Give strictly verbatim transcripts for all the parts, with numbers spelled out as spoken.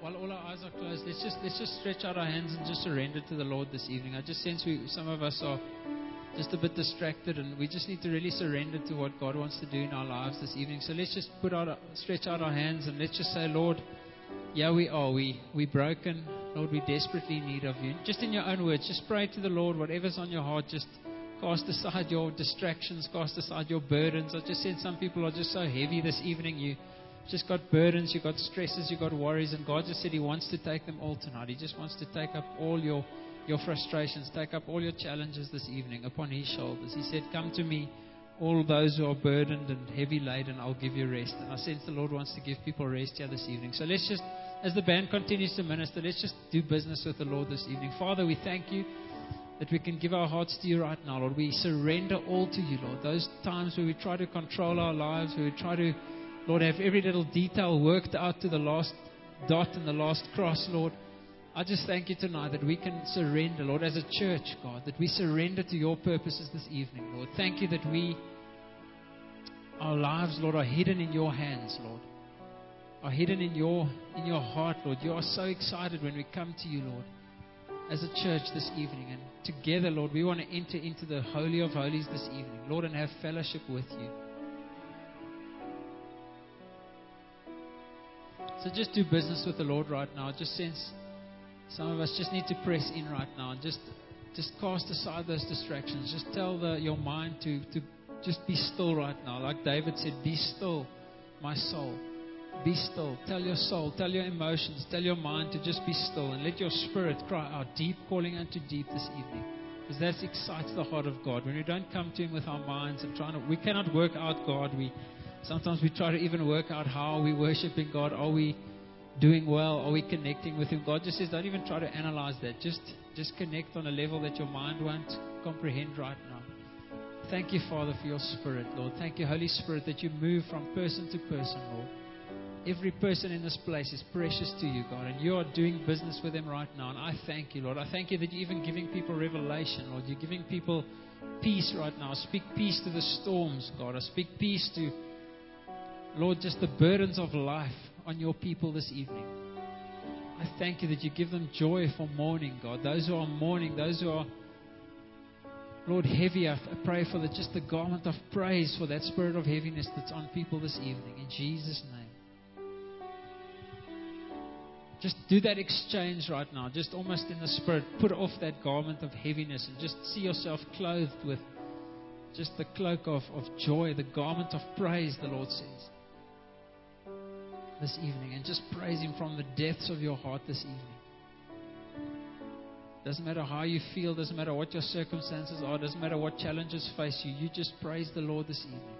while all our eyes are closed, let's just let's just stretch out our hands and just surrender to the Lord this evening. I just sense we, some of us are just a bit distracted, and we just need to really surrender to what God wants to do in our lives this evening. So let's just put out, stretch out our hands, and let's just say, Lord, yeah, we are. We we broken, Lord. We desperately in need of you. Just in your own words, just pray to the Lord. Whatever's on your heart, just cast aside your distractions, cast aside your burdens. I just sense some people are just so heavy this evening. You just got burdens, you got stresses, you got worries, and God just said He wants to take them all tonight. He just wants to take up all your your frustrations, take up all your challenges this evening upon His shoulders. He said, come to me, all those who are burdened and heavy laden, I'll give you rest. And I sense the Lord wants to give people rest here this evening. So let's just, as the band continues to minister, let's just do business with the Lord this evening. Father, we thank you that we can give our hearts to you right now, Lord. We surrender all to you, Lord. Those times where we try to control our lives, where we try to, Lord, have every little detail worked out to the last dot and the last cross, Lord. I just thank you tonight that we can surrender, Lord, as a church, God, that we surrender to your purposes this evening, Lord. Thank you that we, our lives, Lord, are hidden in your hands, Lord. Are hidden in your in your heart, Lord. You are so excited when we come to you, Lord, as a church this evening. And together, Lord, we want to enter into the Holy of Holies this evening, Lord, and have fellowship with you. So just do business with the Lord right now. Just sense some of us just need to press in right now and just just cast aside those distractions. Just tell the, your mind to, to just be still right now. Like David said, be still, my soul. Be still. Tell your soul, tell your emotions, tell your mind to just be still, and let your spirit cry out, deep calling unto deep this evening. Because that excites the heart of God. When we don't come to Him with our minds and trying to, we cannot work out God. We Sometimes we try to even work out how we worshiping God. Are we doing well? Are we connecting with Him? God just says, don't even try to analyze that. Just, just connect on a level that your mind won't comprehend right now. Thank you, Father, for your Spirit, Lord. Thank you, Holy Spirit, that you move from person to person, Lord. Every person in this place is precious to you, God, and you are doing business with them right now. And I thank you, Lord. I thank you that you're even giving people revelation, Lord. You're giving people peace right now. I speak peace to the storms, God. I speak peace to, Lord, just the burdens of life on your people this evening. I thank you that you give them joy for mourning, God. Those who are mourning, those who are, Lord, heavy, I pray for the, just the garment of praise for that spirit of heaviness that's on people this evening. In Jesus' name. Just do that exchange right now. Just almost in the spirit, put off that garment of heaviness and just see yourself clothed with just the cloak of, of joy, the garment of praise, the Lord says, this evening. And just praise Him from the depths of your heart this evening. Doesn't matter how you feel, doesn't matter what your circumstances are, doesn't matter what challenges face you, you just praise the Lord this evening.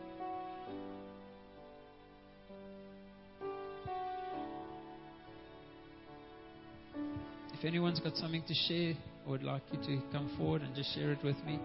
If anyone's got something to share, I would like you to come forward and just share it with me.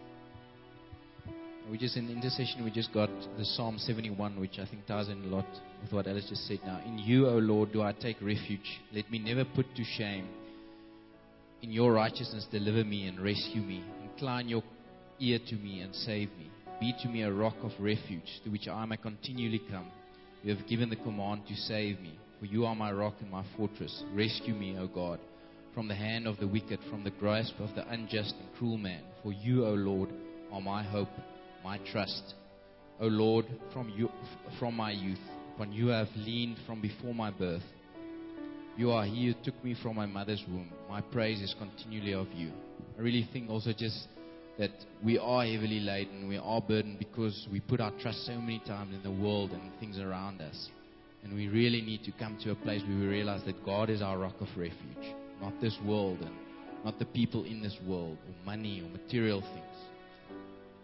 We just in intercession, we just got the Psalm seventy-one, which I think ties in a lot with what Alice just said now. In you, O Lord, do I take refuge. Let me never put to shame. In your righteousness, deliver me and rescue me. Incline your ear to me and save me. Be to me a rock of refuge, to which I may continually come. You have given the command to save me. For you are my rock and my fortress. Rescue me, O God, from the hand of the wicked, from the grasp of the unjust and cruel man. For you, O Lord, are my hope, my trust. O Lord, from you, from my youth, upon you I have leaned from before my birth. You are He who took me from my mother's womb. My praise is continually of you. I really think also just that we are heavily laden, we are burdened because we put our trust so many times in the world and things around us. And we really need to come to a place where we realize that God is our rock of refuge. Not this world and not the people in this world or money or material things.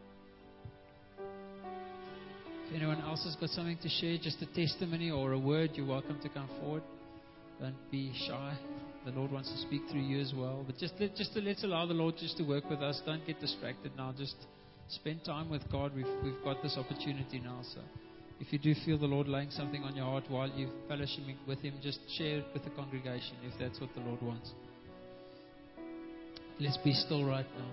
If anyone else has got something to share, just a testimony or a word, you're welcome to come forward. Don't be shy. The Lord wants to speak through you as well. But just let, just to, let's allow the Lord just to work with us. Don't get distracted now. Just spend time with God. We've, we've got this opportunity now. So if you do feel the Lord laying something on your heart while you're fellowshipping with Him, just share it with the congregation if that's what the Lord wants. Let's be still right now.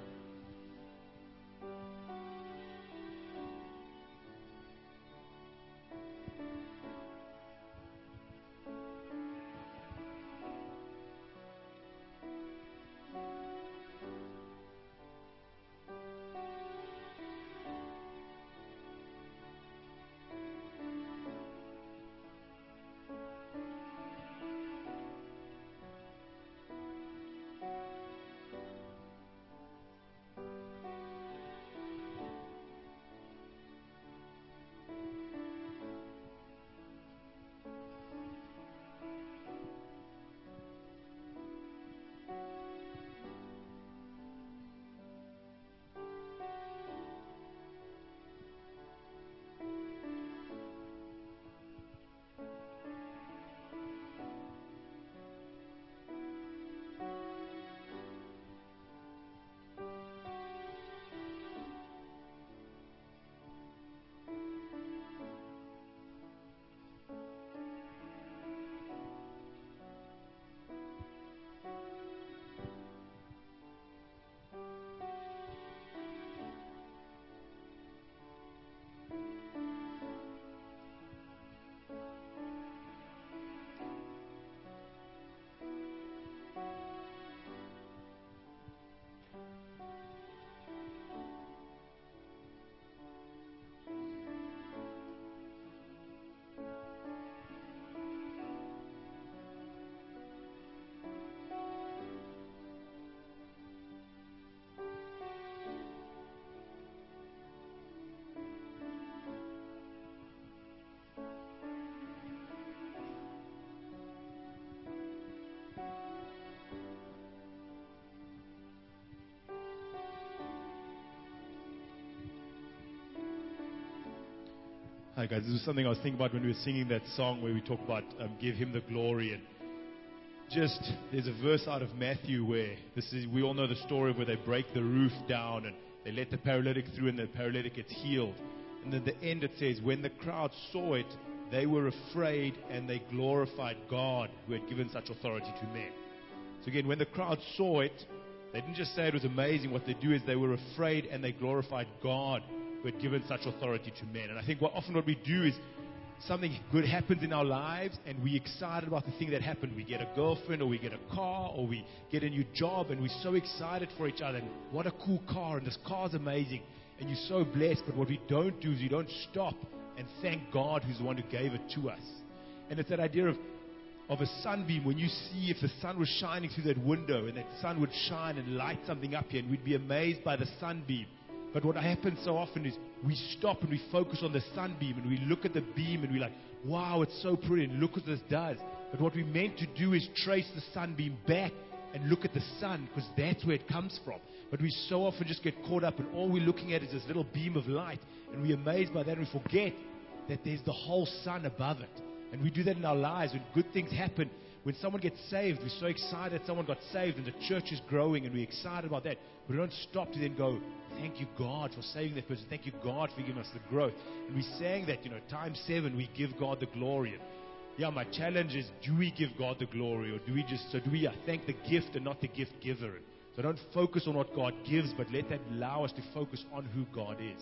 Hi guys, this is something I was thinking about when we were singing that song where we talk about um, give him the glory, and just there's a verse out of Matthew where this is, we all know the story of where they break the roof down and they let the paralytic through and the paralytic gets healed. And at the end it says, when the crowd saw it, they were afraid and they glorified God who had given such authority to men. So again, when the crowd saw it, they didn't just say it was amazing. What they do is they were afraid and they glorified God who had given such authority to men. And I think what often what we do is something good happens in our lives and we're excited about the thing that happened. We get a girlfriend or we get a car or we get a new job and we're so excited for each other. And what a cool car, and this car's amazing. And you're so blessed. But what we don't do is we don't stop and thank God who's the one who gave it to us. And it's that idea of of a sunbeam. When you see if the sun was shining through that window and that sun would shine and light something up here, and we'd be amazed by the sunbeam. But what happens so often is we stop and we focus on the sunbeam and we look at the beam and we're like, wow, it's so pretty and look what this does. But what we're meant to do is trace the sunbeam back and look at the sun, because that's where it comes from. But we so often just get caught up and all we're looking at is this little beam of light, and we're amazed by that and we forget that there's the whole sun above it. And we do that in our lives when good things happen. When someone gets saved, we're so excited someone got saved and the church is growing and we're excited about that. But we don't stop to then go, thank you God for saving that person. Thank you God for giving us the growth. And we're saying that, you know, times seven, we give God the glory. And yeah, my challenge is, do we give God the glory, or do we just, so do we uh, thank the gift and not the gift giver? So don't focus on what God gives, but let that allow us to focus on who God is.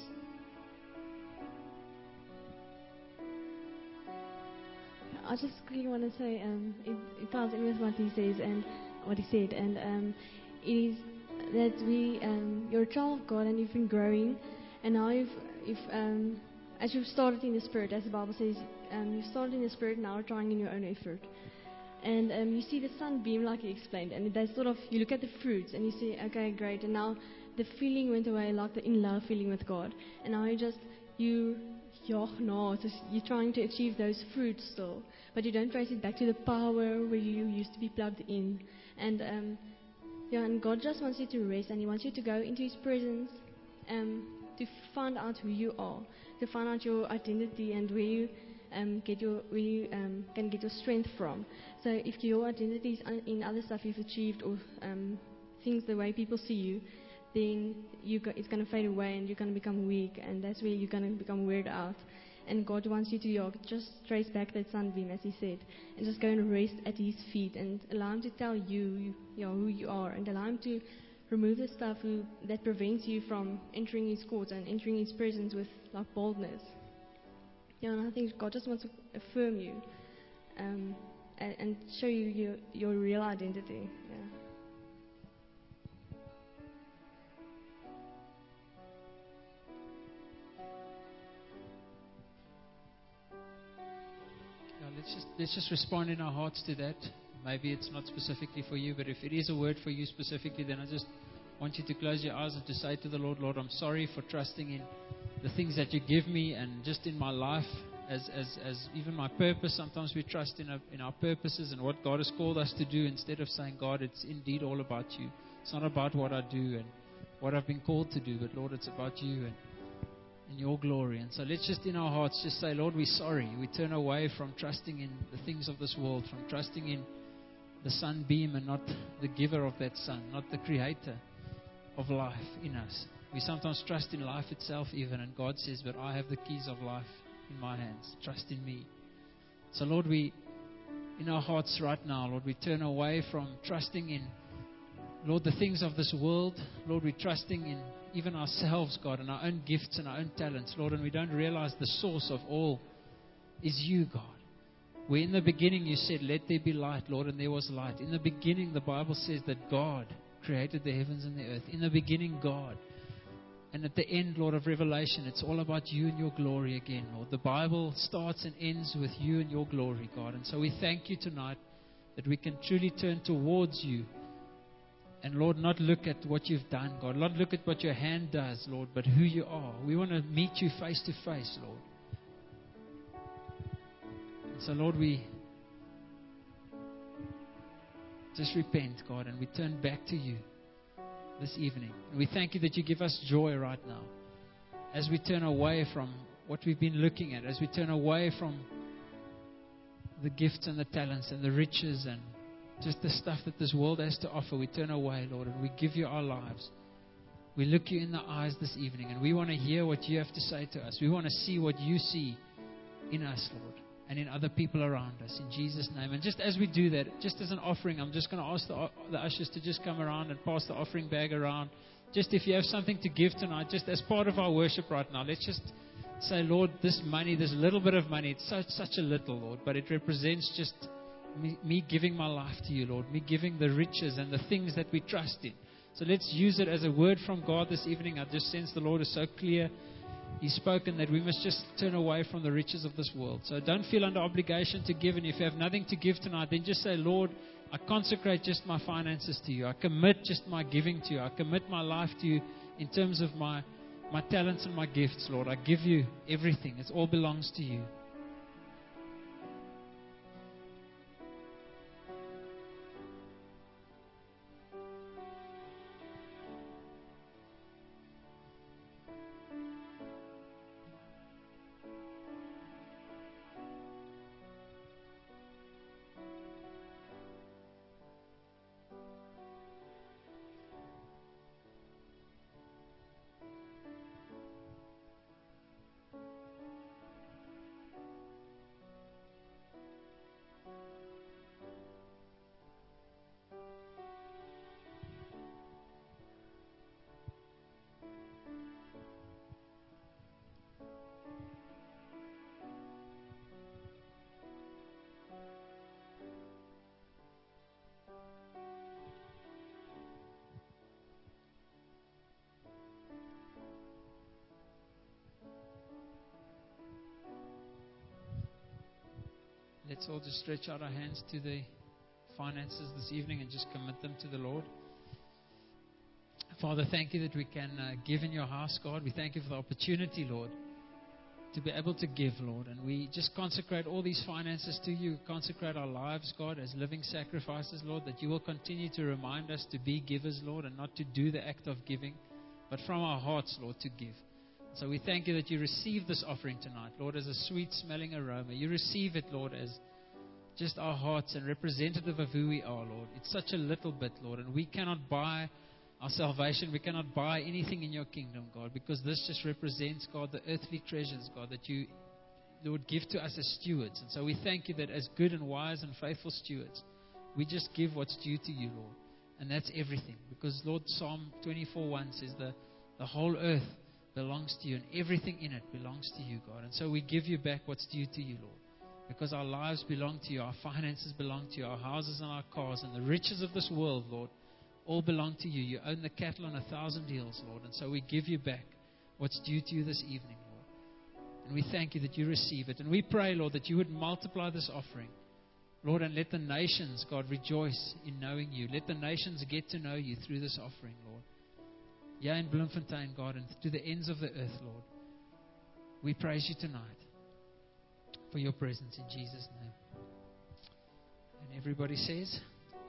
I just quickly want to say, um, it, it ties in with what he says and what he said, and um, it is that we, um, you're a child of God and you've been growing, and now you've, you've um, as you've started in the Spirit, as the Bible says, um, you've started in the Spirit, now you're trying in your own effort, and um, you see the sunbeam like he explained, and they sort of, you look at the fruits and you say, okay, great, and now the feeling went away, like the in love feeling with God, and now you just, you. Yeah, no, just, you're trying to achieve those fruits still, but you don't trace it back to the power where you used to be plugged in. And um, yeah, and God just wants you to rest, and He wants you to go into His presence, um, to find out who you are, to find out your identity and where you um, get your, where you um, can get your strength from. So if your identity is in other stuff you've achieved or um, things the way people see you, then you go, it's going to fade away and you're going to become weak, and that's where you're going to become weird out. And God wants you to yeah, just trace back that sunbeam, as He said, and just go and rest at His feet and allow Him to tell you, you know, who you are, and allow Him to remove the stuff who, that prevents you from entering His courts and entering His presence with like boldness. Yeah, and I think God just wants to affirm you um, and, and show you your, your real identity. Yeah. Let's just, let's just respond in our hearts to that. Maybe it's not specifically for you, but if it is a word for you specifically, then I just want you to close your eyes and to say to the Lord, Lord, I'm sorry for trusting in the things that you give me, and just in my life as as, as even my purpose. Sometimes we trust in, a, in our purposes and what God has called us to do, instead of saying, God, it's indeed all about you. It's not about what I do and what I've been called to do, but Lord, it's about you and in your glory. And so let's just in our hearts just say, Lord, we're sorry. We turn away from trusting in the things of this world, from trusting in the sunbeam and not the giver of that sun, not the creator of life in us. We sometimes trust in life itself even, and God says, but I have the keys of life in my hands. Trust in me. So Lord, we in our hearts right now, Lord, we turn away from trusting in, Lord, the things of this world. Lord, we're trusting in even ourselves, God, and our own gifts and our own talents, Lord, and we don't realize the source of all is you, God. Where in the beginning you said, let there be light, Lord, and there was light. In the beginning, the Bible says that God created the heavens and the earth. In the beginning, God. And at the end, Lord, of Revelation, it's all about you and your glory again, Lord. The Bible starts and ends with you and your glory, God. And so we thank you tonight that we can truly turn towards you. And Lord, not look at what you've done, God. Not look at what your hand does, Lord, but who you are. We want to meet you face to face, Lord. And so, Lord, we just repent, God, and we turn back to you this evening. And we thank you that you give us joy right now. As we turn away from what we've been looking at, as we turn away from the gifts and the talents and the riches and just the stuff that this world has to offer, we turn away, Lord, and we give you our lives. We look you in the eyes this evening, and we want to hear what you have to say to us. We want to see what you see in us, Lord, and in other people around us, in Jesus' name. And just as we do that, just as an offering, I'm just going to ask the, the ushers to just come around and pass the offering bag around. Just if you have something to give tonight, just as part of our worship right now, let's just say, Lord, this money, this little bit of money, it's such, such a little, Lord, but it represents just me, me giving my life to you, Lord, me giving the riches and the things that we trust in. So let's use it as a word from God this evening. I just sense the Lord is so clear. He's spoken that we must just turn away from the riches of this world. So don't feel under obligation to give. And if you have nothing to give tonight, then just say, Lord, I consecrate just my finances to you. I commit just my giving to you. I commit my life to you in terms of my, my talents and my gifts, Lord. I give you everything. It all belongs to you. Let's all just stretch out our hands to the finances this evening and just commit them to the Lord. Father, thank you that we can uh, give in your house, God. We thank you for the opportunity, Lord, to be able to give, Lord. And we just consecrate all these finances to you. Consecrate our lives, God, as living sacrifices, Lord, that you will continue to remind us to be givers, Lord, and not to do the act of giving, but from our hearts, Lord, to give. So we thank you that you receive this offering tonight, Lord, as a sweet-smelling aroma. You receive it, Lord, as just our hearts and representative of who we are, Lord. It's such a little bit, Lord, and we cannot buy our salvation. We cannot buy anything in your kingdom, God, because this just represents, God, the earthly treasures, God, that you, Lord, give to us as stewards. And so we thank you that as good and wise and faithful stewards, we just give what's due to you, Lord. And that's everything. Because, Lord, Psalm twenty-four one says the, the whole earth belongs to you, and everything in it belongs to you, God. And so we give you back what's due to you, Lord, because our lives belong to you, our finances belong to you, our houses and our cars and the riches of this world, Lord, all belong to you. You own the cattle on a thousand hills, Lord, and so we give you back what's due to you this evening, Lord. And we thank you that you receive it. And we pray, Lord, that you would multiply this offering, Lord, and let the nations, God, rejoice in knowing you. Let the nations get to know you through this offering, Lord. Yeah, in Bloemfontein, God, and to the ends of the earth, Lord. We praise you tonight for your presence in Jesus' name. And everybody says,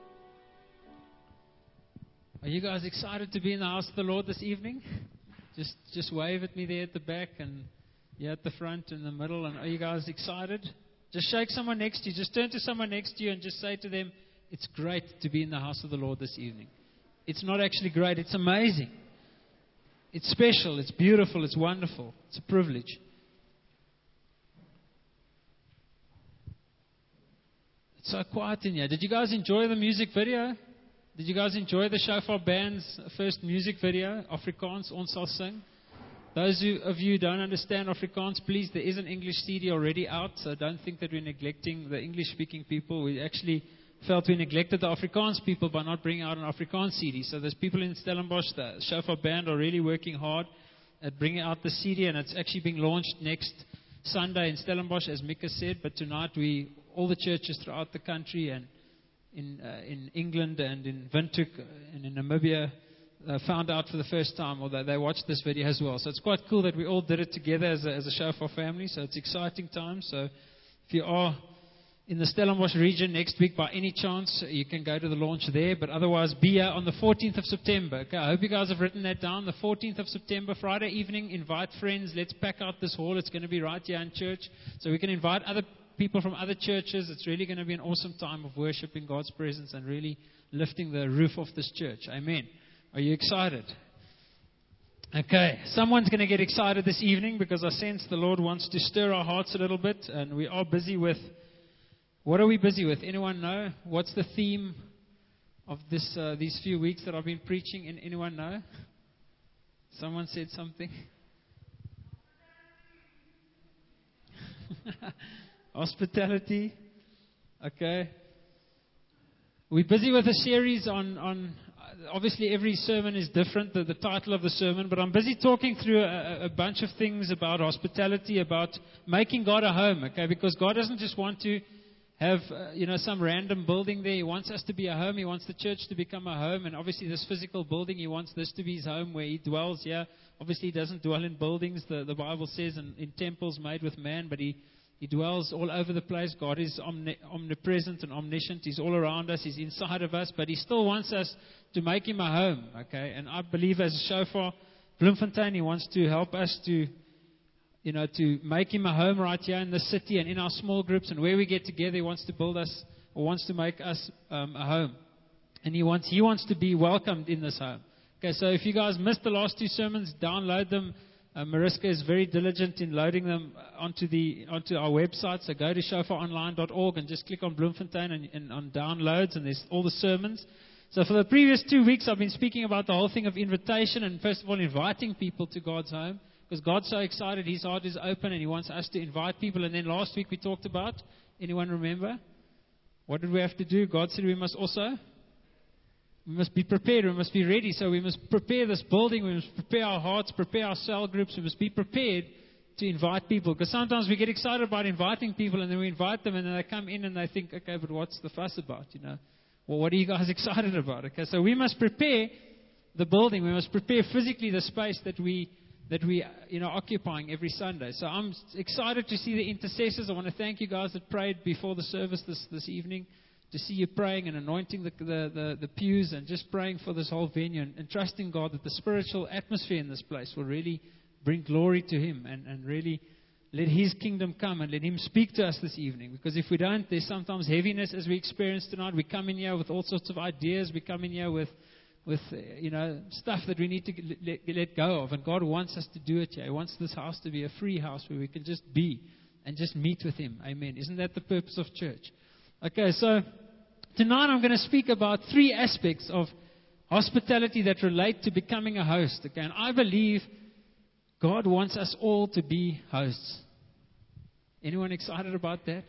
are you guys excited to be in the house of the Lord this evening? Just just wave at me there at the back and yeah, at the front and the middle. And are you guys excited? Just shake someone next to you. Just turn to someone next to you and just say to them, it's great to be in the house of the Lord this evening. It's not actually great. It's amazing. It's special. It's beautiful. It's wonderful. It's a privilege. It's so quiet in here. Did you guys enjoy the music video? Did you guys enjoy the Shofar Band's first music video, Afrikaans, Ons Sal Sing? Those who, of you who don't understand Afrikaans, please, there is an English C D already out, so don't think that we're neglecting the English-speaking people. We actually felt we neglected the Afrikaans people by not bringing out an Afrikaans C D. So there's people in Stellenbosch, the Shofar Band are really working hard at bringing out the C D, and it's actually being launched next Sunday in Stellenbosch, as Mika said. But tonight, we all the churches throughout the country and in uh, in England and in Windhoek and in Namibia uh, found out for the first time, although they watched this video as well. So it's quite cool that we all did it together as a, as a Shofar family. So it's exciting times. So if you are in the Stellenbosch region next week by any chance, you can go to the launch there. But otherwise, be here on the fourteenth of September. Okay, I hope you guys have written that down. The fourteenth of September, Friday evening, invite friends. Let's pack out this hall. It's going to be right here in church. So we can invite other people from other churches. It's really going to be an awesome time of worship in God's presence and really lifting the roof of this church. Amen. Are you excited? Okay, someone's going to get excited this evening because I sense the Lord wants to stir our hearts a little bit, and we are busy with... What are we busy with? Anyone know? What's the theme of this uh, these few weeks that I've been preaching? Anyone know? Someone said something. Hospitality. Okay. We're busy with a series on, on obviously every sermon is different, the, the title of the sermon, but I'm busy talking through a, a bunch of things about hospitality, about making God a home, okay? Because God doesn't just want to have, uh, you know, some random building there. He wants us to be a home. He wants the church to become a home. And obviously this physical building, He wants this to be His home where He dwells here. Obviously He doesn't dwell in buildings, the, the Bible says, in, in temples made with man, but He, he dwells all over the place. God is omni- omnipresent and omniscient. He's all around us. He's inside of us, but He still wants us to make Him a home, okay? And I believe as a shofar, Bloemfontein, He wants to help us to You know, to make Him a home right here in the city and in our small groups and where we get together. He wants to build us, or wants to make us um, a home. And He wants He wants to be welcomed in this home. Okay, so if you guys missed the last two sermons, download them. Uh, Mariska is very diligent in loading them onto the onto our website. So go to shofar online dot org and just click on Bloemfontein and, and on downloads, and there's all the sermons. So for the previous two weeks, I've been speaking about the whole thing of invitation and first of all inviting people to God's home. Because God's so excited, His heart is open and He wants us to invite people. And then last week we talked about, anyone remember? What did we have to do? God said we must also, we must be prepared, we must be ready. So we must prepare this building, we must prepare our hearts, prepare our cell groups, we must be prepared to invite people. Because sometimes we get excited about inviting people and then we invite them and then they come in and they think, okay, but what's the fuss about, you know? Well, what are you guys excited about? Okay, so we must prepare the building, we must prepare physically the space that we that we, you know, occupying every Sunday. So I'm excited to see the intercessors. I want to thank you guys that prayed before the service this, this evening, to see you praying and anointing the, the, the, the pews and just praying for this whole venue and, and trusting God that the spiritual atmosphere in this place will really bring glory to Him and, and really let His kingdom come and let Him speak to us this evening. Because if we don't, there's sometimes heaviness as we experience tonight. We come in here with all sorts of ideas. We come in here with with, you know, stuff that we need to let, let go of. And God wants us to do it here. He wants this house to be a free house where we can just be and just meet with Him. Amen. Isn't that the purpose of church? Okay, so tonight I'm going to speak about three aspects of hospitality that relate to becoming a host. Okay, and I believe God wants us all to be hosts. Anyone excited about that?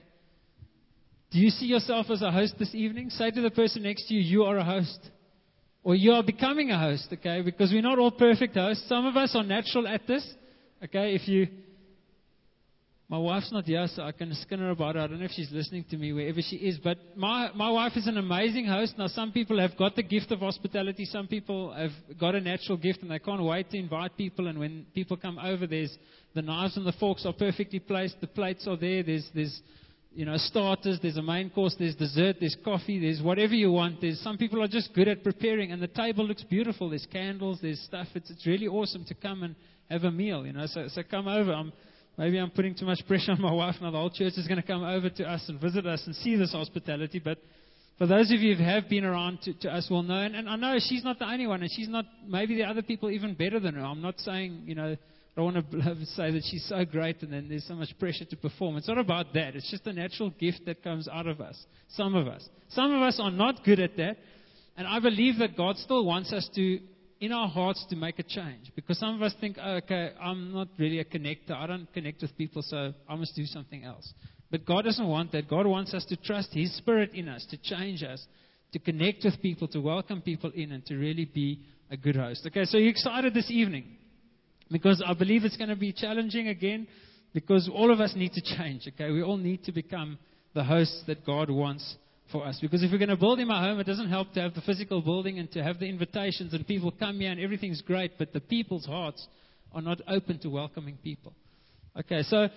Do you see yourself as a host this evening? Say to the person next to you, you are a host. Or you are becoming a host, okay? Because we're not all perfect hosts. Some of us are natural at this, okay? If you, my wife's not here, so I can skin her about her. I don't know if she's listening to me wherever she is. But my, my wife is an amazing host. Now, some people have got the gift of hospitality. Some people have got a natural gift, and they can't wait to invite people. And when people come over, there's the knives and the forks are perfectly placed. The plates are there. There's, there's you know, starters, there's a main course, there's dessert, there's coffee, there's whatever you want. There's some people are just good at preparing, and the table looks beautiful. There's candles, there's stuff. It's it's really awesome to come and have a meal, you know. So so come over. I'm, maybe I'm putting too much pressure on my wife now. The whole church is going to come over to us and visit us and see this hospitality. But for those of you who have been around to, to us will know, and, and I know she's not the only one, and she's not, maybe the other people even better than her. I'm not saying, you know, I don't want to say that she's so great and then there's so much pressure to perform. It's not about that. It's just a natural gift that comes out of us. Some of us. Some of us are not good at that. And I believe that God still wants us to, in our hearts, to make a change. Because some of us think, oh, okay, I'm not really a connector. I don't connect with people, so I must do something else. But God doesn't want that. God wants us to trust His Spirit in us, to change us, to connect with people, to welcome people in, and to really be a good host. Okay, so you're excited this evening? Because I believe it's going to be challenging again, because all of us need to change, okay? We all need to become the hosts that God wants for us. Because if we're going to build Him a home, it doesn't help to have the physical building and to have the invitations and people come here and everything's great, but the people's hearts are not open to welcoming people. Okay, so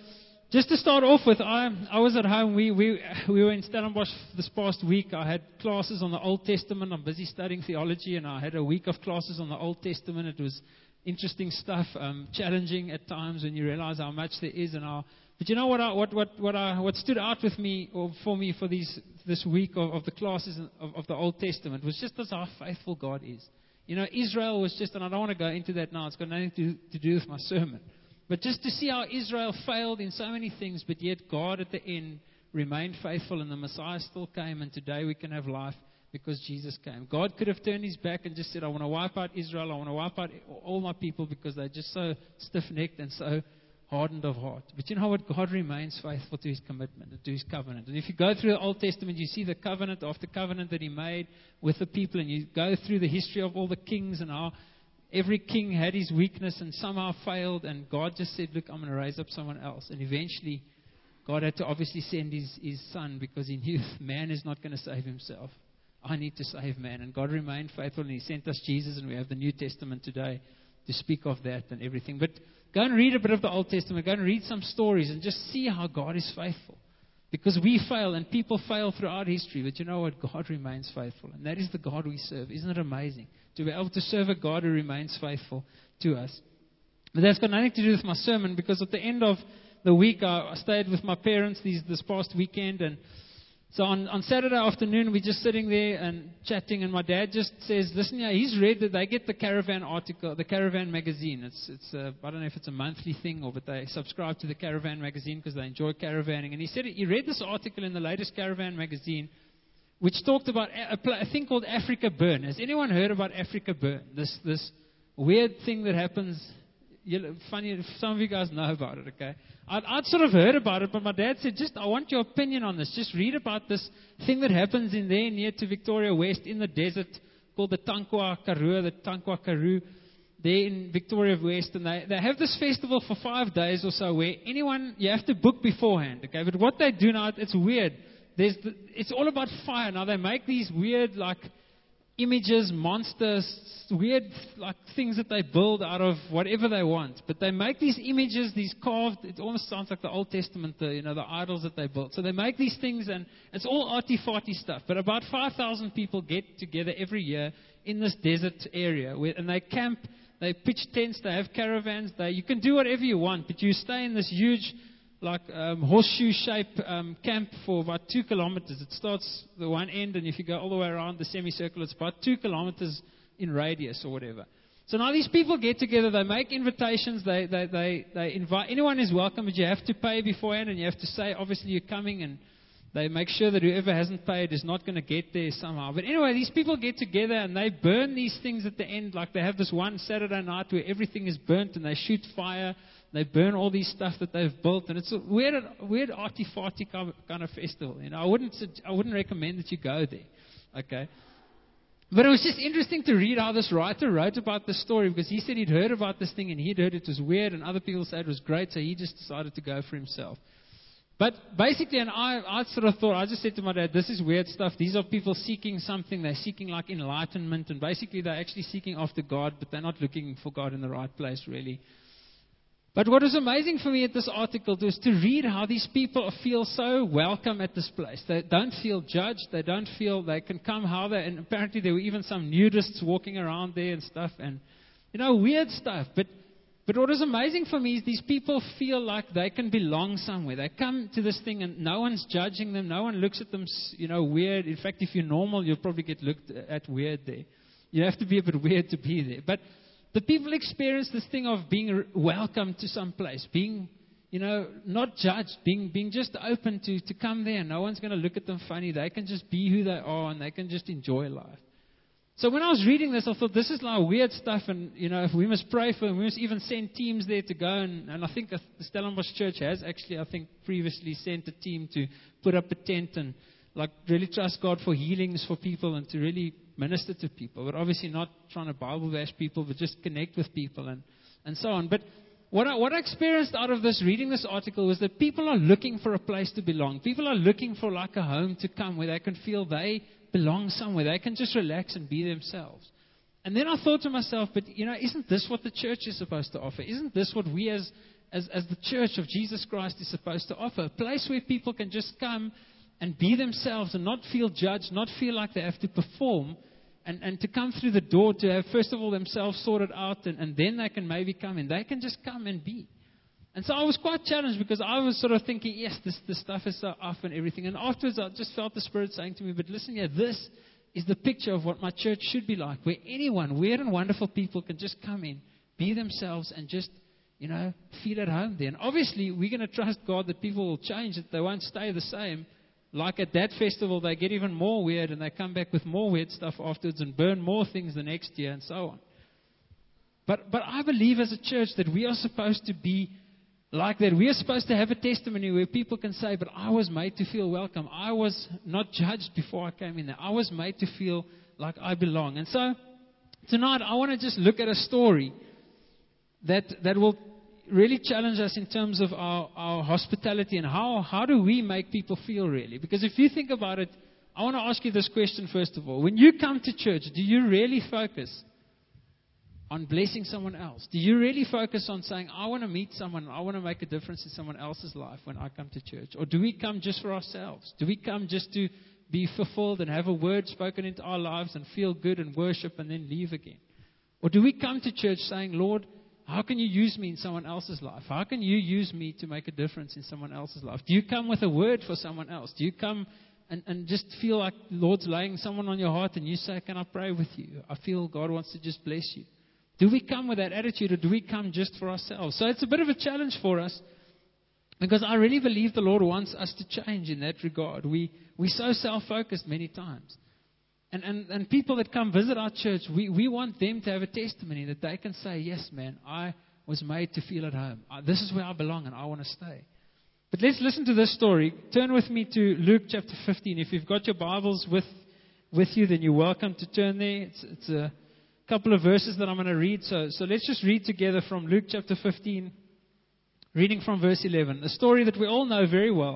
just to start off with, I, I was at home. We, we, we were in Stellenbosch this past week. I had classes on the Old Testament. I'm busy studying theology, and I had a week of classes on the Old Testament. It was interesting stuff, um, challenging at times when you realize how much there is. And how, but you know what, I, what, what, what, I, what stood out with me, or for me, for these, this week of, of the classes of, of the Old Testament was just as how faithful God is. You know, Israel was just, and I don't want to go into that now. It's got nothing to, to do with my sermon. But just to see how Israel failed in so many things, but yet God at the end remained faithful, and the Messiah still came, and today we can have life because Jesus came. God could have turned his back and just said, I want to wipe out Israel, I want to wipe out all my people because they're just so stiff-necked and so hardened of heart. But you know what? God remains faithful to his commitment, to his covenant. And if you go through the Old Testament, you see the covenant after covenant that he made with the people, and you go through the history of all the kings and how every king had his weakness and somehow failed, and God just said, look, I'm going to raise up someone else. And eventually, God had to obviously send his, his son because he knew man is not going to save himself. I need to save man. And God remained faithful, and he sent us Jesus, and we have the New Testament today to speak of that and everything. But go and read a bit of the Old Testament. Go and read some stories and just see how God is faithful. Because we fail, and people fail throughout history. But you know what? God remains faithful. And that is the God we serve. Isn't it amazing? To be able to serve a God who remains faithful to us. But that's got nothing to do with my sermon, because at the end of the week, I, I stayed with my parents these, this past weekend. And so on, on Saturday afternoon, we're just sitting there and chatting. And my dad just says, listen, yeah, he's read that they get the Caravan article, the Caravan magazine. It's, it's a, I don't know if it's a monthly thing, or but they subscribe to the Caravan magazine because they enjoy caravanning. And he said he read this article in the latest Caravan magazine, which talked about a, a thing called Africa Burn. Has anyone heard about Africa Burn? This this weird thing that happens. You know, funny, some of you guys know about it, okay? I'd, I'd sort of heard about it, but my dad said, just, I want your opinion on this. Just read about this thing that happens in there near to Victoria West in the desert called the Tankwa Karoo, the Tankwa Karoo, there in Victoria West. And they, they have this festival for five days or so where anyone, you have to book beforehand, okay? But what they do now, it's weird. There's the, it's all about fire. Now they make these weird, like, images, monsters, weird like things that they build out of whatever they want. But they make these images, these carved, it almost sounds like the Old Testament, the, you know, the idols that they built. So they make these things, and it's all arty-farty stuff. But about five thousand people get together every year in this desert area, where, and they camp, they pitch tents, they have caravans, they, you can do whatever you want, but you stay in this huge, like um, horseshoe-shaped um, camp for about two kilometers. It starts the one end, and if you go all the way around the semicircle, it's about two kilometers in radius or whatever. So now these people get together, they make invitations, they, they, they, they invite, anyone is welcome, but you have to pay beforehand, and you have to say, obviously, you're coming, and they make sure that whoever hasn't paid is not going to get there somehow. But anyway, these people get together, and they burn these things at the end. Like they have this one Saturday night where everything is burnt, and they shoot fire. They burn all these stuff that they've built, and it's a weird, weird arty-farty kind of festival. You know, I wouldn't, I wouldn't recommend that you go there. Okay. But it was just interesting to read how this writer wrote about the story, because he said he'd heard about this thing and he'd heard it was weird, and other people said it was great, so he just decided to go for himself. But basically, and I, I sort of thought, I just said to my dad, this is weird stuff. These are people seeking something. They're seeking like enlightenment, and basically they're actually seeking after God, but they're not looking for God in the right place, really. But what was amazing for me at this article was to read how these people feel so welcome at this place. They don't feel judged. They don't feel they can come how they, and apparently there were even some nudists walking around there and stuff, and, you know, weird stuff. But, but what was amazing for me is these people feel like they can belong somewhere. They come to this thing and no one's judging them. No one looks at them, you know, weird. In fact, if you're normal, you'll probably get looked at weird there. You have to be a bit weird to be there. But the people experience this thing of being welcome to some place, being, you know, not judged, being being just open to, to come there. No one's going to look at them funny. They can just be who they are, and they can just enjoy life. So when I was reading this, I thought, this is like weird stuff, and, you know, we must pray for them. We must even send teams there to go, and, and I think the Stellenbosch Church has actually, I think, previously sent a team to put up a tent and, like, really trust God for healings for people and to really minister to people, but obviously not trying to Bible bash people, but just connect with people and, and so on. But what I, what I experienced out of this, reading this article, was that people are looking for a place to belong. People are looking for like a home to come where they can feel they belong somewhere. They can just relax and be themselves. And then I thought to myself, but, you know, isn't this what the church is supposed to offer? Isn't this what we as as, as the church of Jesus Christ is supposed to offer. A place where people can just come and be themselves and not feel judged, not feel like they have to perform, and, and to come through the door to have, first of all, themselves sorted out, and, and then they can maybe come in. They can just come and be. And so I was quite challenged because I was sort of thinking, yes, this, this stuff is so off and everything. And afterwards I just felt the Spirit saying to me, but listen here, this is the picture of what my church should be like, where anyone, weird and wonderful people can just come in, be themselves, and just, you know, feel at home there. And obviously we're going to trust God that people will change, that they won't stay the same. Like at that festival, they get even more weird and they come back with more weird stuff afterwards and burn more things the next year and so on. But, but I believe as a church that we are supposed to be like that. We are supposed to have a testimony where people can say, but I was made to feel welcome. I was not judged before I came in there. I was made to feel like I belong. And so tonight I want to just look at a story that that will really challenge us in terms of our, our hospitality and how, how do we make people feel really. Because if you think about it, I want to ask you this question first of all. When you come to church, do you really focus on blessing someone else? Do you really focus on saying, I want to meet someone, I want to make a difference in someone else's life when I come to church? Or do we come just for ourselves? Do we come just to be fulfilled and have a word spoken into our lives and feel good and worship and then leave again? Or do we come to church saying, Lord, how can you use me in someone else's life? How can you use me to make a difference in someone else's life? Do you come with a word for someone else? Do you come and, and just feel like the Lord's laying someone on your heart and you say, can I pray with you? I feel God wants to just bless you. Do we come with that attitude or do we come just for ourselves? So it's a bit of a challenge for us because I really believe the Lord wants us to change in that regard. We, we're so self-focused many times. And, and, and people that come visit our church, we, we want them to have a testimony that they can say, yes, man, I was made to feel at home. I, this is where I belong and I want to stay. But let's listen to this story. Turn with me to Luke chapter fifteen. If you've got your Bibles with, with you, then you're welcome to turn there. It's, it's a couple of verses that I'm going to read. So, so let's just read together from Luke chapter fifteen, reading from verse eleven. A story that we all know very well,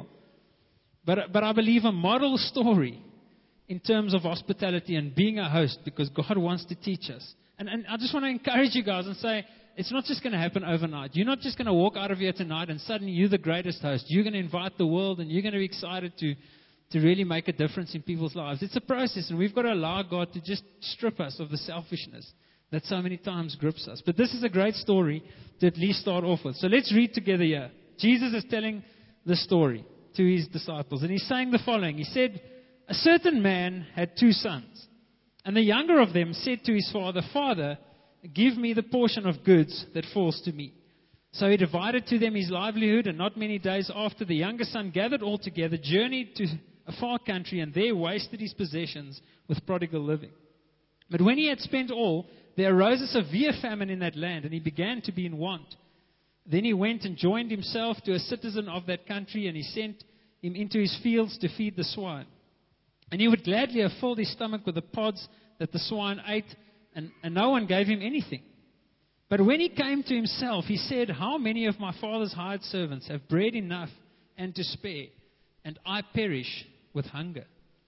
but, but I believe a model story in terms of hospitality and being a host, because God wants to teach us. And, and I just want to encourage you guys and say, it's not just going to happen overnight. You're not just going to walk out of here tonight and suddenly you're the greatest host. You're going to invite the world and you're going to be excited to, to really make a difference in people's lives. It's a process, and we've got to allow God to just strip us of the selfishness that so many times grips us. But this is a great story to at least start off with. So let's read together here. Jesus is telling the story to his disciples, and he's saying the following. He said, a certain man had two sons, and the younger of them said to his father, Father, give me the portion of goods that falls to me. So he divided to them his livelihood, and not many days after, the younger son gathered all together, journeyed to a far country, and there wasted his possessions with prodigal living. But when he had spent all, there arose a severe famine in that land, and he began to be in want. Then he went and joined himself to a citizen of that country, and he sent him into his fields to feed the swine. And he would gladly have filled his stomach with the pods that the swine ate, and, and no one gave him anything. But when he came to himself, he said, how many of my father's hired servants have bread enough and to spare, and I perish with hunger?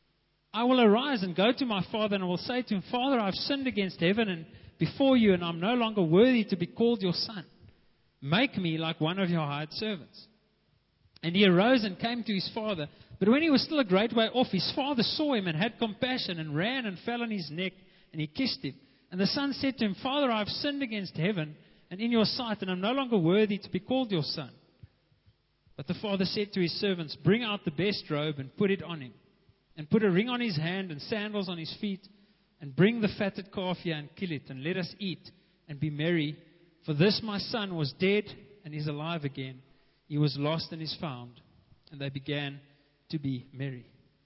I will arise and go to my father, and I will say to him, Father, I have sinned against heaven and before you, and I'm no longer worthy to be called your son. Make me like one of your hired servants. And he arose and came to his father. But when he was still a great way off, his father saw him and had compassion and ran and fell on his neck, and he kissed him. And the son said to him, Father, I have sinned against heaven and in your sight, and I'm no longer worthy to be called your son. But the father said to his servants, bring out the best robe and put it on him, and put a ring on his hand and sandals on his feet, and bring the fatted calf here and kill it, and let us eat and be merry. For this my son was dead and is alive again. He was lost and is found. And they began to be merry.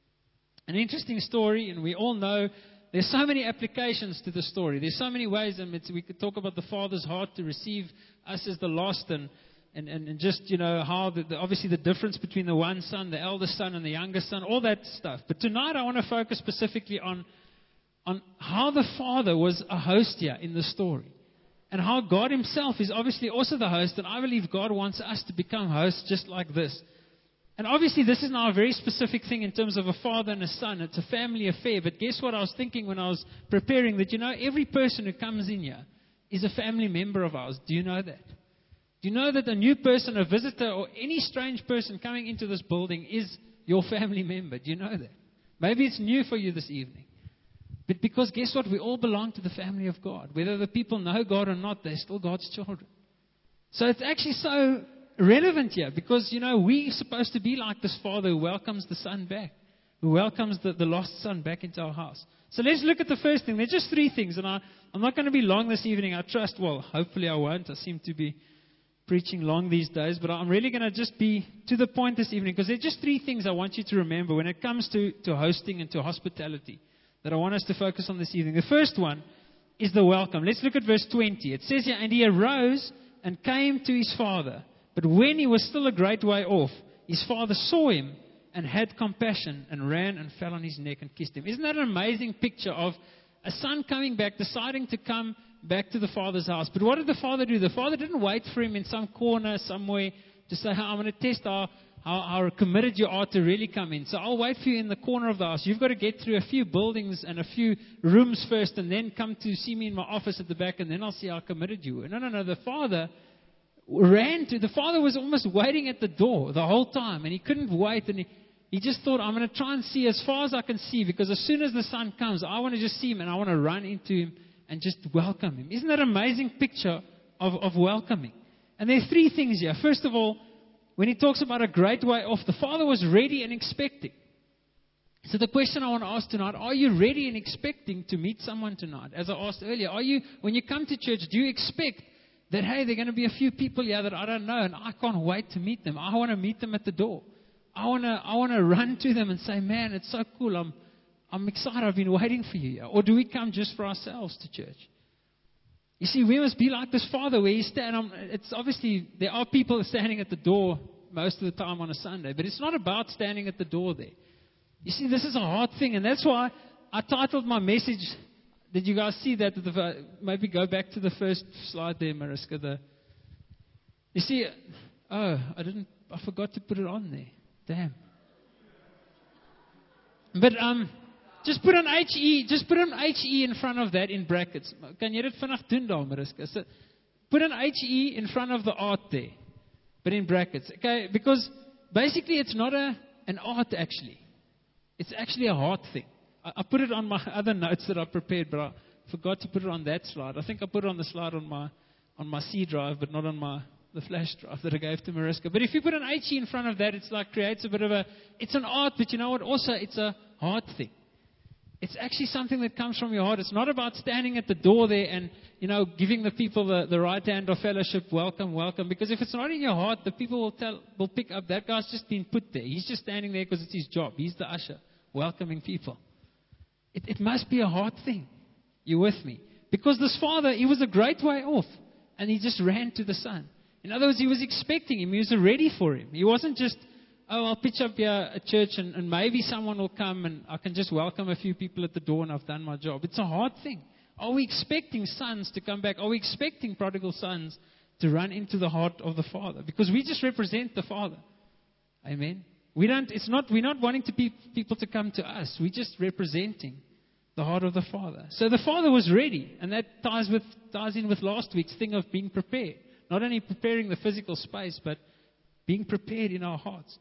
An interesting story, and we all know there's so many applications to the story. There's so many ways, and it's, we could talk about the Father's heart to receive us as the lost, and and, and, and just, you know, how the, the, obviously the difference between the one son, the eldest son, and the youngest son, all that stuff. But tonight I want to focus specifically on on how the Father was a host here in the story, and how God himself is obviously also the host, and I believe God wants us to become hosts just like this. And obviously this is now a very specific thing in terms of a father and a son. It's a family affair. But guess what I was thinking when I was preparing? That, you know, every person who comes in here is a family member of ours. Do you know that? Do you know that a new person, a visitor, or any strange person coming into this building is your family member? Do you know that? Maybe it's new for you this evening. But because guess what? We all belong to the family of God. Whether the people know God or not, they're still God's children. So it's actually so relevant here because, you know, we're supposed to be like this father who welcomes the son back, who welcomes the, the lost son back into our house. So let's look at the first thing. There's just three things, and I, I'm not going to be long this evening, I trust. Well, hopefully I won't. I seem to be preaching long these days, but I'm really going to just be to the point this evening because there are just three things I want you to remember when it comes to, to hosting and to hospitality that I want us to focus on this evening. The first one is the welcome. Let's look at verse twenty. It says here, and he arose and came to his father. But when he was still a great way off, his father saw him and had compassion and ran and fell on his neck and kissed him. Isn't that an amazing picture of a son coming back, deciding to come back to the father's house? But what did the father do? The father didn't wait for him in some corner somewhere to say, I'm going to test how, how, how committed you are to really come in. So I'll wait for you in the corner of the house. You've got to get through a few buildings and a few rooms first and then come to see me in my office at the back and then I'll see how committed you were. No, no, no. The father ran to, the father was almost waiting at the door the whole time and he couldn't wait and he, he just thought, I'm going to try and see as far as I can see because as soon as the son comes, I want to just see him and I want to run into him and just welcome him. Isn't that an amazing picture of, of welcoming? And there are three things here. First of all, when he talks about a great way off, the father was ready and expecting. So the question I want to ask tonight, are you ready and expecting to meet someone tonight? As I asked earlier, are you, when you come to church, do you expect that, hey, there are going to be a few people here that I don't know and I can't wait to meet them. I want to meet them at the door. I want to I want to run to them and say, man, it's so cool. I'm I'm excited. I've been waiting for you here. Or do we come just for ourselves to church? You see, we must be like this father where he stand. Um, it's obviously, there are people standing at the door most of the time on a Sunday, but it's not about standing at the door there. You see, this is a hard thing, and that's why I titled my message. Did you guys see that? The, maybe go back to the first slide there, Mariska. The, you see, oh, I didn't, I forgot to put it on there. Damn. But um, just put an H E, just put an H E in front of that in brackets. Kan jy dit vandag doen daar, Mariska? So, put an H E in front of the art there, but in brackets. Okay, because basically it's not a an art actually. It's actually a heart thing. I, I put it on my other notes that I prepared, but I forgot to put it on that slide. I think I put it on the slide on my on my C drive, but not on my the flash drive that I gave to Mariska. But if you put an H E in front of that, it's like creates a bit of a, it's an art, but you know what? Also, it's a heart thing. It's actually something that comes from your heart. It's not about standing at the door there and, you know, giving the people the, the right hand of fellowship, welcome, welcome. Because if it's not in your heart, the people will tell, will pick up, that guy's just been put there. He's just standing there because it's his job. He's the usher, welcoming people. It, it must be a heart thing. You with me? Because this father, he was a great way off. And he just ran to the son. In other words, he was expecting him. He was ready for him. He wasn't just, oh, I'll pitch up here at church and, and maybe someone will come and I can just welcome a few people at the door and I've done my job. It's a hard thing. Are we expecting sons to come back? Are we expecting prodigal sons to run into the heart of the Father? Because we just represent the Father. Amen. We don't, it's not, we're not wanting to pe- people to come to us. We're just representing the heart of the Father. So the Father was ready, and that ties with ties in with last week's thing of being prepared. Not only preparing the physical space, but being prepared in our hearts.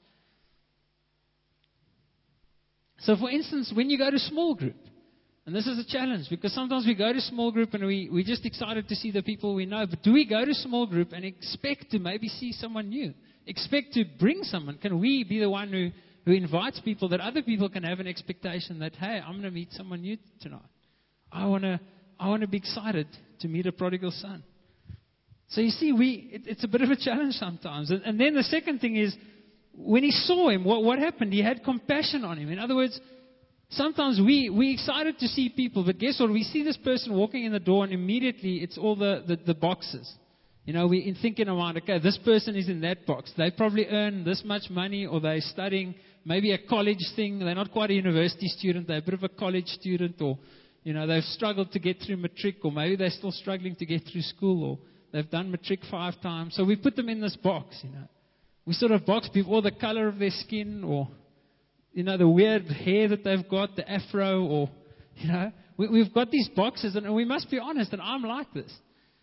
So for instance, when you go to small group, and this is a challenge, because sometimes we go to small group and we, we're just excited to see the people we know, but do we go to small group and expect to maybe see someone new? Expect to bring someone? Can we be the one who, who invites people, that other people can have an expectation that, hey, I'm going to meet someone new tonight. I want to I want to be excited to meet a prodigal son. So you see, we it, it's a bit of a challenge sometimes. And, and then the second thing is, when he saw him, what, what happened? He had compassion on him. In other words, sometimes we, we're excited to see people, but guess what? We see this person walking in the door and immediately it's all the, the, the boxes. You know, we're thinking around, okay, this person is in that box. They probably earn this much money, or they're studying maybe a college thing. They're not quite a university student. They're a bit of a college student, or, you know, they've struggled to get through matric, or maybe they're still struggling to get through school, or they've done matric five times. So we put them in this box, you know. We sort of box people, or the color of their skin, or, you know, the weird hair that they've got, the afro, or, you know. We, we've got these boxes, and we must be honest, and I'm like this.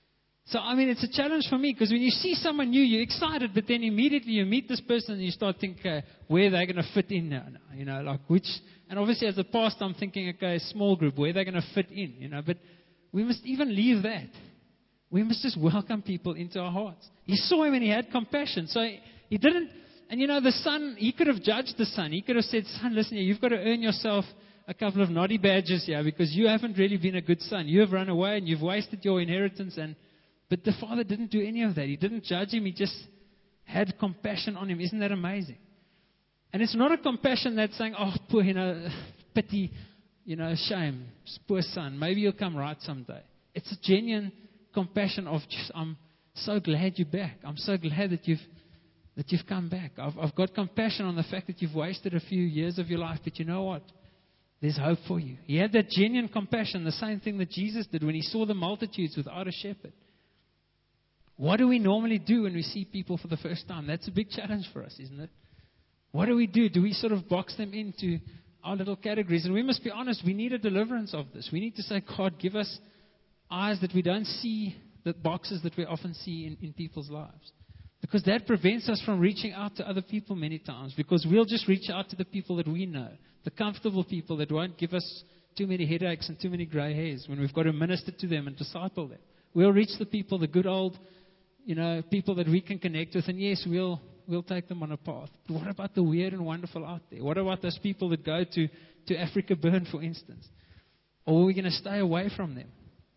So, I mean, it's a challenge for me because when you see someone new, you're excited, but then immediately you meet this person and you start thinking, okay, where are they going to fit in now? You know, like which, and obviously as a pastor, I'm thinking, okay, a small group, where are they going to fit in? You know, but we must even leave that. We must just welcome people into our hearts. He saw him and he had compassion. So he, he didn't, and you know, the son, he could have judged the son. He could have said, son, listen here, you've got to earn yourself a couple of naughty badges here because you haven't really been a good son. You have run away and you've wasted your inheritance. And But the father didn't do any of that. He didn't judge him. He just had compassion on him. Isn't that amazing? And it's not a compassion that's saying, oh, poor, you know, pity, you know, shame, poor son. Maybe you'll come right someday. It's a genuine compassion of just, I'm so glad you're back. I'm so glad that you've that you've come back. I've, I've got compassion on the fact that you've wasted a few years of your life, but you know what? There's hope for you. He had that genuine compassion, the same thing that Jesus did when he saw the multitudes without a shepherd. What do we normally do when we see people for the first time? That's a big challenge for us, isn't it? What do we do? Do we sort of box them into our little categories? And we must be honest, we need a deliverance of this. We need to say, God, give us eyes that we don't see the boxes that we often see in, in people's lives. Because that prevents us from reaching out to other people many times. Because we'll just reach out to the people that we know. The comfortable people that won't give us too many headaches and too many gray hairs when we've got to minister to them and disciple them. We'll reach the people, the good old, you know, people that we can connect with. And yes, we'll we'll take them on a path. But what about the weird and wonderful out there? What about those people that go to, to Africa Burn, for instance? Or are we going to stay away from them?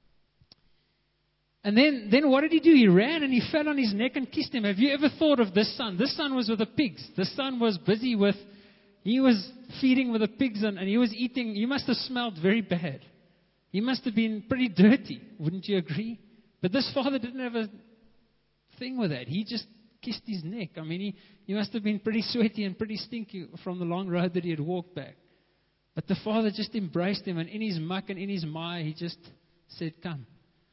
And then, then what did he do? He ran and he fell on his neck and kissed him. Have you ever thought of this son? This son was with the pigs. This son was busy with, he was feeding with the pigs and, and he was eating. He must have smelled very bad. He must have been pretty dirty. Wouldn't you agree? But this father didn't have a thing with that. He just kissed his neck. I mean, he, he must have been pretty sweaty and pretty stinky from the long road that he had walked back. But the father just embraced him, and in his muck and in his mire, he just said, come.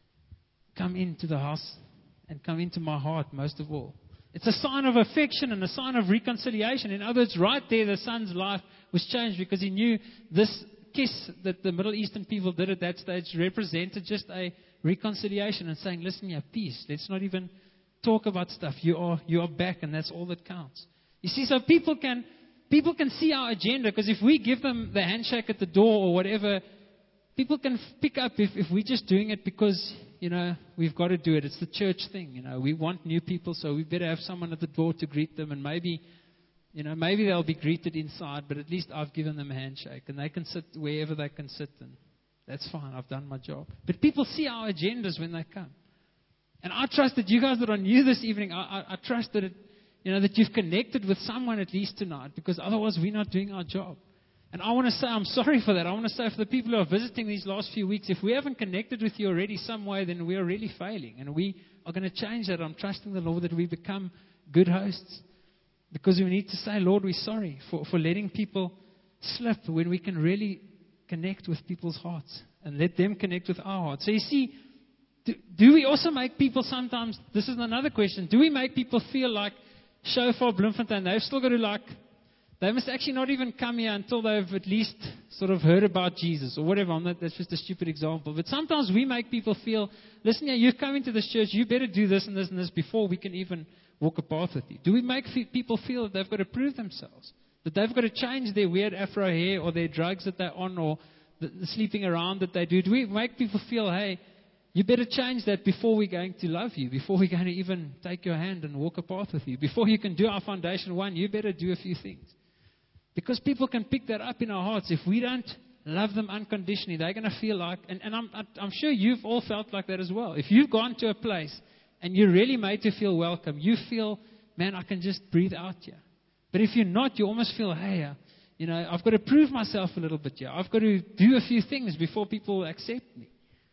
Come into the house and come into my heart most of all. It's a sign of affection and a sign of reconciliation. In other words, right there, the son's life was changed because he knew this kiss that the Middle Eastern people did at that stage represented just a reconciliation and saying, listen here, peace. Let's not even talk about stuff. You are you are back, and that's all that counts. You see, so people can people can see our agenda, because if we give them the handshake at the door or whatever, people can pick up if, if we're just doing it because, you know, we've got to do it. It's the church thing, you know. We want new people, so we better have someone at the door to greet them, and maybe, you know, maybe they'll be greeted inside, but at least I've given them a handshake, and they can sit wherever they can sit, and that's fine. I've done my job. But people see our agendas when they come. And I trust that you guys that are new this evening, I, I, I trust that, it, you know, that you've connected with someone at least tonight, because otherwise we're not doing our job. And I want to say I'm sorry for that. I want to say for the people who are visiting these last few weeks, if we haven't connected with you already some way, then we are really failing. And we are going to change that. I'm trusting the Lord that we become good hosts. Because we need to say, Lord, we're sorry for, for letting people slip when we can really connect with people's hearts and let them connect with our hearts. So you see, do, do we also make people sometimes, this is another question, do we make people feel like Shofar Bloemfontein, they've still got to like, they must actually not even come here until they've at least sort of heard about Jesus or whatever. I'm not, that's just a stupid example. But sometimes we make people feel, listen here, you're coming to this church, you better do this and this and this before we can even walk a path with you. Do we make fe- people feel that they've got to prove themselves? That they've got to change their weird afro hair or their drugs that they're on or the, the sleeping around that they do? Do we make people feel, hey, you better change that before we're going to love you, before we're going to even take your hand and walk a path with you? Before you can do our foundation one, you better do a few things. Because people can pick that up in our hearts. If we don't love them unconditionally, they're going to feel like, and, and I'm, I'm sure you've all felt like that as well. If you've gone to a place and you're really made to feel welcome, you feel, man, I can just breathe out here. But if you're not, you almost feel, hey, uh, you know, I've got to prove myself a little bit here. I've got to do a few things before people accept me.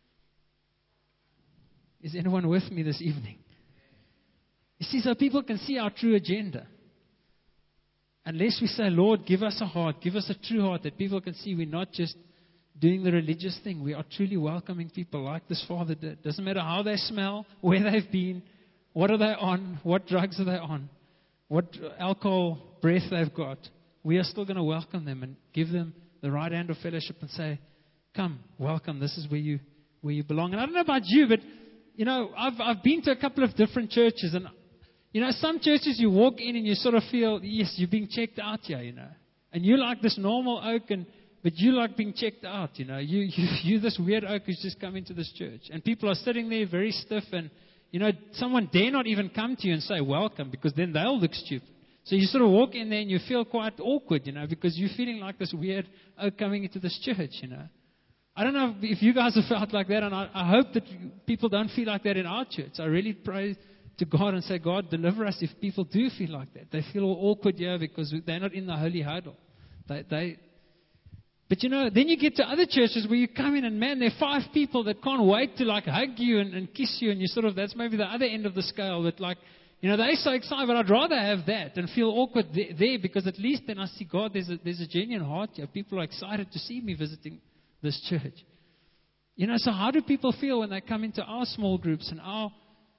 Is anyone with me this evening? You see, so people can see our true agenda. Unless we say, Lord, give us a heart, give us a true heart that people can see we're not just doing the religious thing. We are truly welcoming people like this father did. Doesn't matter how they smell, where they've been, what are they on, what drugs are they on, what alcohol breath they've got. We are still going to welcome them and give them the right hand of fellowship and say, come, welcome, this is where you where you belong. And I don't know about you, but you know, I've I've been to a couple of different churches, and you know, some churches you walk in and you sort of feel, yes, you're being checked out here, you know, and you like this normal oak, and but you like being checked out, you know, you you you this weird oak who's just come into this church, and people are sitting there very stiff, and you know, someone dare not even come to you and say welcome, because then they'll look stupid. So you sort of walk in there and you feel quite awkward, you know, because you're feeling like this weird oak coming into this church, you know. I don't know if you guys have felt like that, and I, I hope that people don't feel like that in our church. I really pray to God and say, God, deliver us if people do feel like that. They feel all awkward here because they're not in the holy huddle. They, they, but you know, then you get to other churches where you come in and man, there are five people that can't wait to like hug you and, and kiss you, and you sort of, that's maybe the other end of the scale that like, you know, they're so excited, but I'd rather have that and feel awkward there, there because at least then I see, God, there's a, there's a genuine heart here. People are excited to see me visiting this church. You know, so how do people feel when they come into our small groups and our,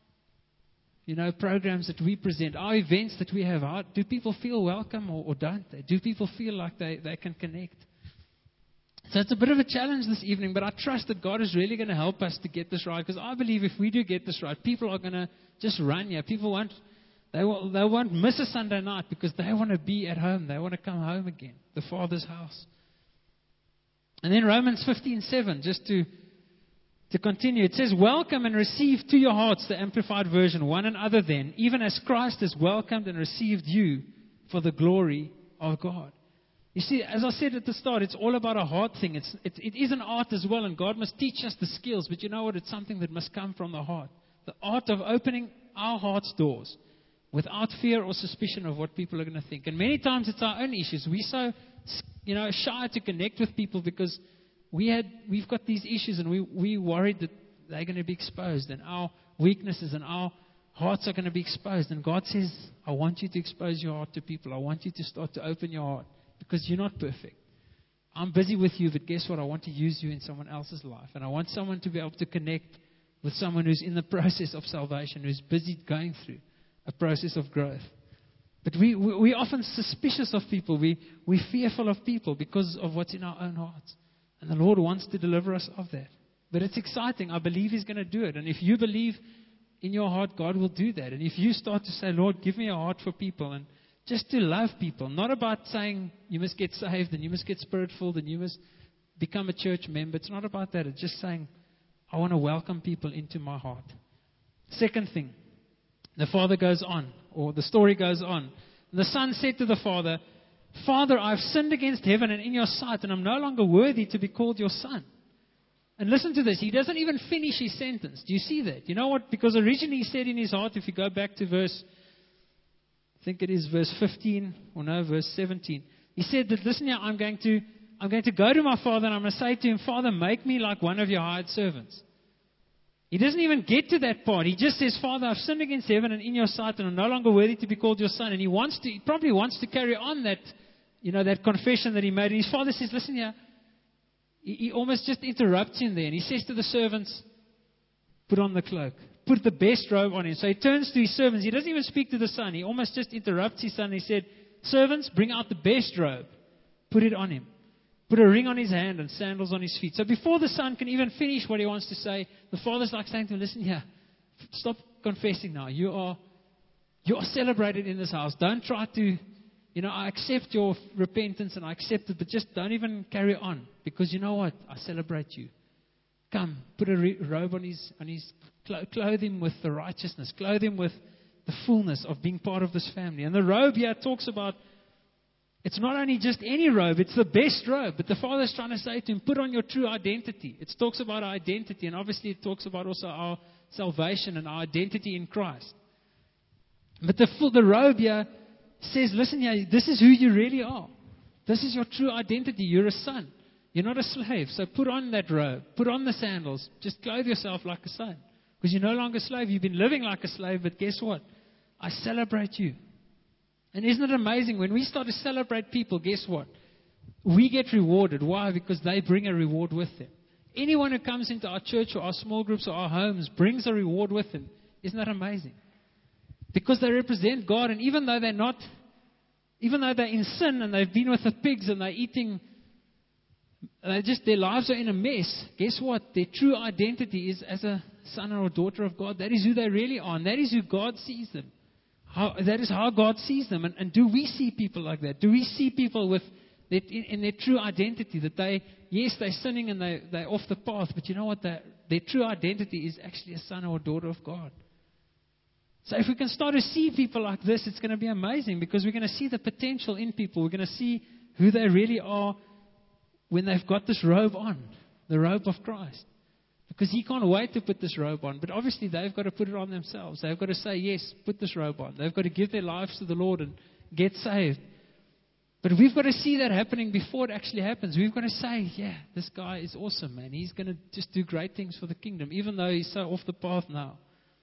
you know, programs that we present, our events that we have? How, do people feel welcome or, or don't they? Do people feel like they, they can connect? So it's a bit of a challenge this evening, but I trust that God is really going to help us to get this right, because I believe if we do get this right, people are going to just run here. People won't, they, will, they won't miss a Sunday night because they want to be at home. They want to come home again, the Father's house. And then Romans fifteen seven, just to, to continue. It says, welcome and receive to your hearts, the Amplified Version, one another then, even as Christ has welcomed and received you for the glory of God. You see, as I said at the start, it's all about a heart thing. It's, it, it is an art as well, and God must teach us the skills. But you know what? It's something that must come from the heart. The art of opening our heart's doors without fear or suspicion of what people are going to think. And many times it's our own issues. We're so, you know, shy to connect with people because we had, we've got these issues, and we, we worried that they're going to be exposed, and our weaknesses and our hearts are going to be exposed. And God says, I want you to expose your heart to people. I want you to start to open your heart. Because you're not perfect. I'm busy with you, but guess what? I want to use you in someone else's life. And I want someone to be able to connect with someone who's in the process of salvation, who's busy going through a process of growth. But we, we, we're often suspicious of people. We, we're fearful of people because of what's in our own hearts. And the Lord wants to deliver us of that. But it's exciting. I believe He's going to do it. And if you believe in your heart, God will do that. And if you start to say, Lord, give me a heart for people, and just to love people, not about saying you must get saved and you must get spirit-filled and you must become a church member. It's not about that. It's just saying, I want to welcome people into my heart. Second thing, the father goes on, or the story goes on. And the son said to the father, Father, I've sinned against heaven and in your sight, and I'm no longer worthy to be called your son. And listen to this. He doesn't even finish his sentence. Do you see that? You know what? Because originally he said in his heart, if you go back to verse I think it is verse fifteen, or no, verse seventeen. He said that, listen here, I'm going to, I'm going to go to my father and I'm going to say to him, Father, make me like one of your hired servants. He doesn't even get to that part. He just says, Father, I've sinned against heaven and in your sight, and I'm no longer worthy to be called your son. And he wants to, he probably wants to carry on that, you know, that confession that he made. And his father says, listen here, he, he almost just interrupts him there. And he says to the servants, put on the cloak. Put the best robe on him. So he turns to his servants. He doesn't even speak to the son. He almost just interrupts his son. He said, servants, bring out the best robe. Put it on him. Put a ring on his hand and sandals on his feet. So before the son can even finish what he wants to say, the father's like saying to him, listen here, stop confessing now. You are, you are celebrated in this house. Don't try to, you know, I accept your repentance and I accept it, but just don't even carry on. Because you know what? I celebrate you. Come, put a re- robe on his, on his clothe him with the righteousness. Clothe him with the fullness of being part of this family. And the robe here talks about, it's not only just any robe, it's the best robe. But the Father's trying to say to him, put on your true identity. It talks about our identity, and obviously it talks about also our salvation and our identity in Christ. But the, full, the robe here says, listen here, this is who you really are. This is your true identity. You're a son. You're not a slave. So put on that robe. Put on the sandals. Just clothe yourself like a son. Because you're no longer a slave. You've been living like a slave, but guess what? I celebrate you. And isn't it amazing? When we start to celebrate people, guess what? We get rewarded. Why? Because they bring a reward with them. Anyone who comes into our church or our small groups or our homes brings a reward with them. Isn't that amazing? Because they represent God, and even though they're not, even though they're in sin and they've been with the pigs and they're eating, they just, their lives are in a mess, guess what? Their true identity is as a son or daughter of God. That is who they really are. And that is who God sees them. How, that is how God sees them. And, and do we see people like that? Do we see people with that in, in their true identity? That they, yes, they're sinning and they, they're off the path. But you know what? Their, their true identity is actually a son or a daughter of God. So if we can start to see people like this, it's going to be amazing. Because we're going to see the potential in people. We're going to see who they really are when they've got this robe on. The robe of Christ. Because He can't wait to put this robe on. But obviously they've got to put it on themselves. They've got to say, yes, put this robe on. They've got to give their lives to the Lord and get saved. But we've got to see that happening before it actually happens. We've got to say, yeah, this guy is awesome, man. He's going to just do great things for the kingdom, even though he's so off the path now.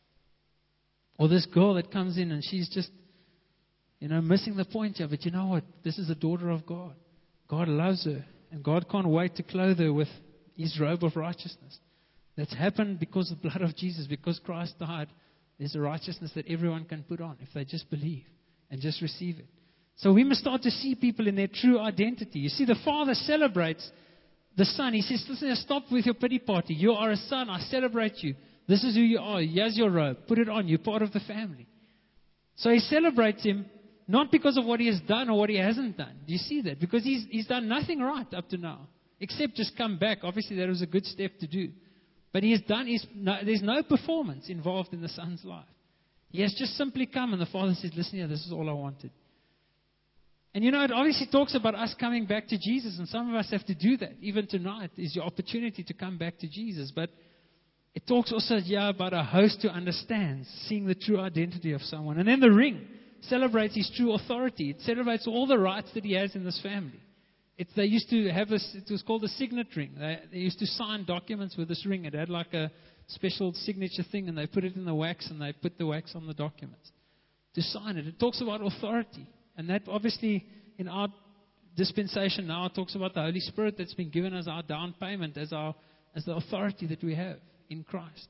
Or this girl that comes in and she's just, you know, missing the point here. But you know what? This is a daughter of God. God loves her. And God can't wait to clothe her with His robe of righteousness. That's happened because of the blood of Jesus. Because Christ died, there's a righteousness that everyone can put on if they just believe and just receive it. So we must start to see people in their true identity. You see, the Father celebrates the Son. He says, listen, stop with your pity party. You are a son. I celebrate you. This is who you are. Here's your robe. Put it on. You're part of the family. So He celebrates Him not because of what He has done or what He hasn't done. Do you see that? Because He's, he's done nothing right up to now. Except just come back. Obviously, that was a good step to do. But He has done, he's, no, there's no performance involved in the Son's life. He has just simply come and the Father says, listen here, this is all I wanted. And you know, it obviously talks about us coming back to Jesus. And some of us have to do that. Even tonight is your opportunity to come back to Jesus. But it talks also yeah, about a host who understands, seeing the true identity of someone. And then the ring celebrates His true authority. It celebrates all the rights that He has in this family. It's, they used to have this, it was called a signet ring. They, they used to sign documents with this ring. It had like a special signature thing, and they put it in the wax, and they put the wax on the documents to sign it. It talks about authority. And that obviously, in our dispensation now, it talks about the Holy Spirit that's been given as our down payment, as, our, as the authority that we have in Christ.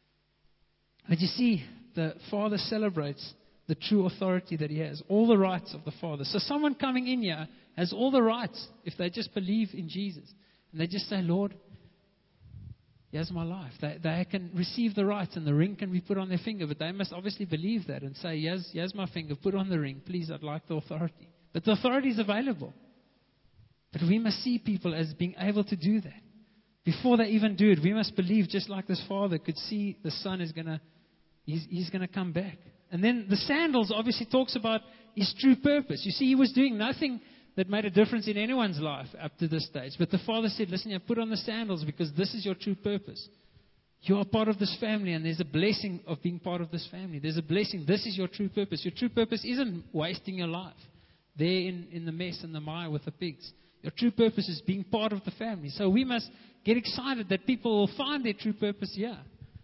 But you see, the Father celebrates the true authority that He has, all the rights of the Father. So someone coming in here has all the rights if they just believe in Jesus. And they just say, Lord, here's my life. They, they can receive the rights and the ring can be put on their finger. But they must obviously believe that and say, here's, here's my finger, put on the ring. Please, I'd like the authority. But the authority is available. But we must see people as being able to do that. Before they even do it, we must believe just like this Father could see the Son is going to, he's, he's going to come back. And then the sandals obviously talks about His true purpose. You see, He was doing nothing that made a difference in anyone's life up to this stage. But the Father said, listen, you put on the sandals because this is your true purpose. You are part of this family, and there's a blessing of being part of this family. There's a blessing. This is your true purpose. Your true purpose isn't wasting your life there in, in the mess and the mire with the pigs. Your true purpose is being part of the family. So we must get excited that people will find their true purpose here.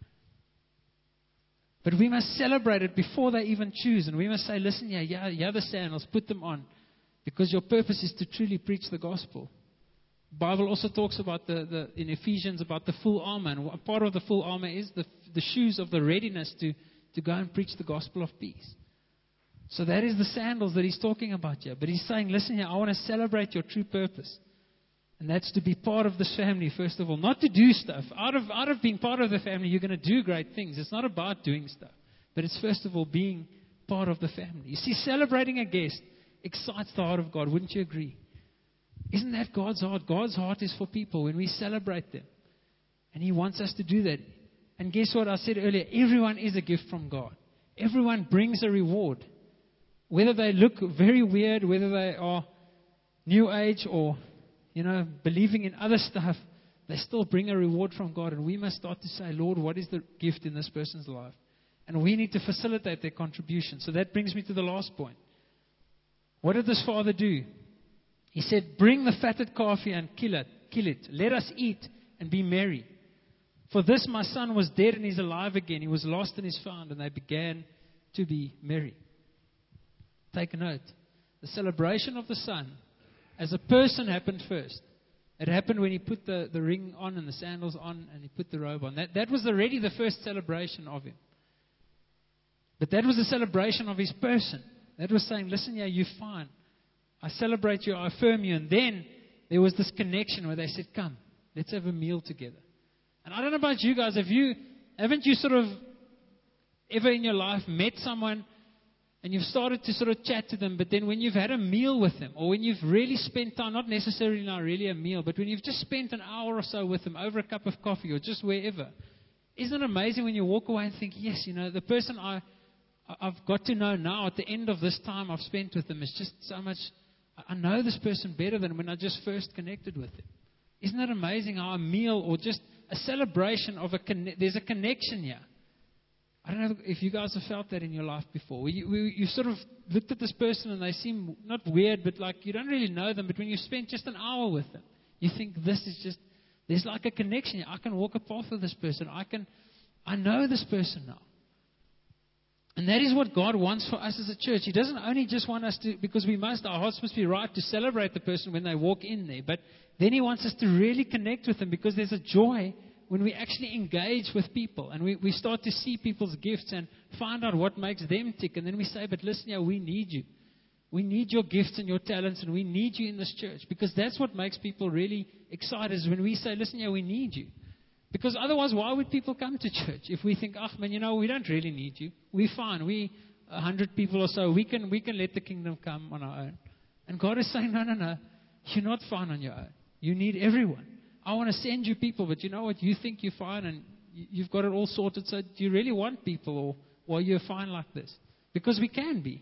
But we must celebrate it before they even choose. And we must say, listen, yeah, yeah, yeah, the sandals, put them on. Because your purpose is to truly preach the gospel. The Bible also talks about the, the in Ephesians about the full armor. And part of the full armor is the, the shoes of the readiness to, to go and preach the gospel of peace. So that is the sandals that He's talking about here. But He's saying, listen here, I want to celebrate your true purpose. And that's to be part of this family, first of all. Not to do stuff. Out of, out of being part of the family, you're going to do great things. It's not about doing stuff. But it's first of all being part of the family. You see, celebrating a guest excites the heart of God. Wouldn't you agree? Isn't that God's heart? God's heart is for people when we celebrate them. And He wants us to do that. And guess what I said earlier? Everyone is a gift from God. Everyone brings a reward. Whether they look very weird, whether they are new age or, you know, believing in other stuff, they still bring a reward from God. And we must start to say, Lord, what is the gift in this person's life? And we need to facilitate their contribution. So that brings me to the last point. What did this Father do? He said, bring the fatted calf here and kill it. Kill it. Let us eat and be merry. For this my son was dead and he's alive again. He was lost and is found. And they began to be merry. Take a note. The celebration of the Son as a person happened first. It happened when He put the, the ring on and the sandals on and He put the robe on. That, that was already the first celebration of Him. But that was a celebration of His person. That was saying, listen, yeah, you're fine. I celebrate you, I affirm you. And then there was this connection where they said, come, let's have a meal together. And I don't know about you guys, have you haven't you sort of ever in your life met someone and you've started to sort of chat to them, but then when you've had a meal with them, or when you've really spent time, not necessarily now really a meal, but when you've just spent an hour or so with them over a cup of coffee or just wherever, isn't it amazing when you walk away and think, yes, you know, the person I, I've got to know now at the end of this time I've spent with them is just so much, I know this person better than when I just first connected with them. Isn't it amazing how a meal or just a celebration of a, conne- there's a connection here. I don't know if you guys have felt that in your life before. You, you, you sort of looked at this person and they seem not weird, but like you don't really know them. But when you spend just an hour with them, you think this is just, there's like a connection. I can walk a path with this person. I can, I know this person now. And that is what God wants for us as a church. He doesn't only just want us to, because we must, our hearts must be right to celebrate the person when they walk in there. But then He wants us to really connect with them, because there's a joy when we actually engage with people and we, we start to see people's gifts and find out what makes them tick. And then we say, but listen, yeah, we need you. We need your gifts and your talents, and we need you in this church. Because that's what makes people really excited, is when we say, listen, yeah, we need you. Because otherwise, why would people come to church? If we think, oh, man, you know, we don't really need you. We're fine. We, a hundred people or so, we can, we can let the kingdom come on our own. And God is saying, no, no, no, you're not fine on your own. You need everyone. I want to send you people, but you know what? You think you're fine and you've got it all sorted. So do you really want people, or, or you're fine like this? Because we can be.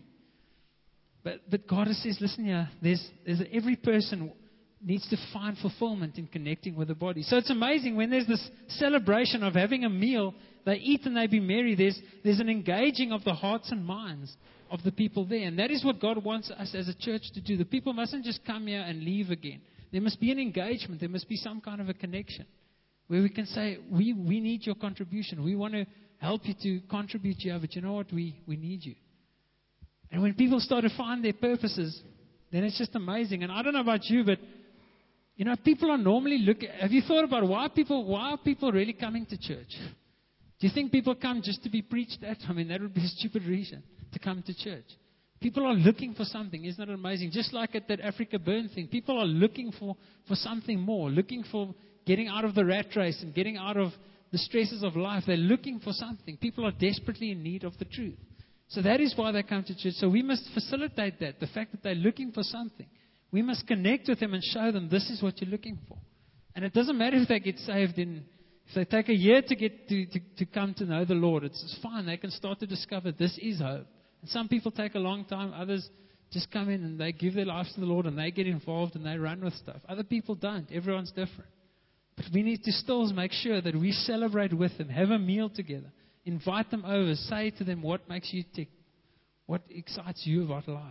But but God says, listen here, there's, there's every person needs to find fulfillment in connecting with the body. So it's amazing when there's this celebration of having a meal, they eat and they be merry. There's, there's an engaging of the hearts and minds of the people there. And that is what God wants us as a church to do. The people mustn't just come here and leave again. There must be an engagement. There must be some kind of a connection where we can say, we, we need your contribution. We want to help you to contribute here, but you know what? We, we need you. And when people start to find their purposes, then it's just amazing. And I don't know about you, but you know, people are normally looking. Have you thought about why people, why are people really coming to church? Do you think people come just to be preached at? I mean, that would be a stupid reason to come to church. People are looking for something. Isn't that amazing? Just like at that Africa Burn thing, people are looking for, for something more, looking for getting out of the rat race and getting out of the stresses of life. They're looking for something. People are desperately in need of the truth. So that is why they come to church. So we must facilitate that, the fact that they're looking for something. We must connect with them and show them this is what you're looking for. And it doesn't matter if they get saved in, if they take a year to get to, to, to come to know the Lord, it's, it's fine. They can start to discover this is hope. And some people take a long time. Others just come in and they give their lives to the Lord and they get involved and they run with stuff. Other people don't. Everyone's different. But we need to still make sure that we celebrate with them, have a meal together, invite them over, say to them what makes you tick, what excites you about life.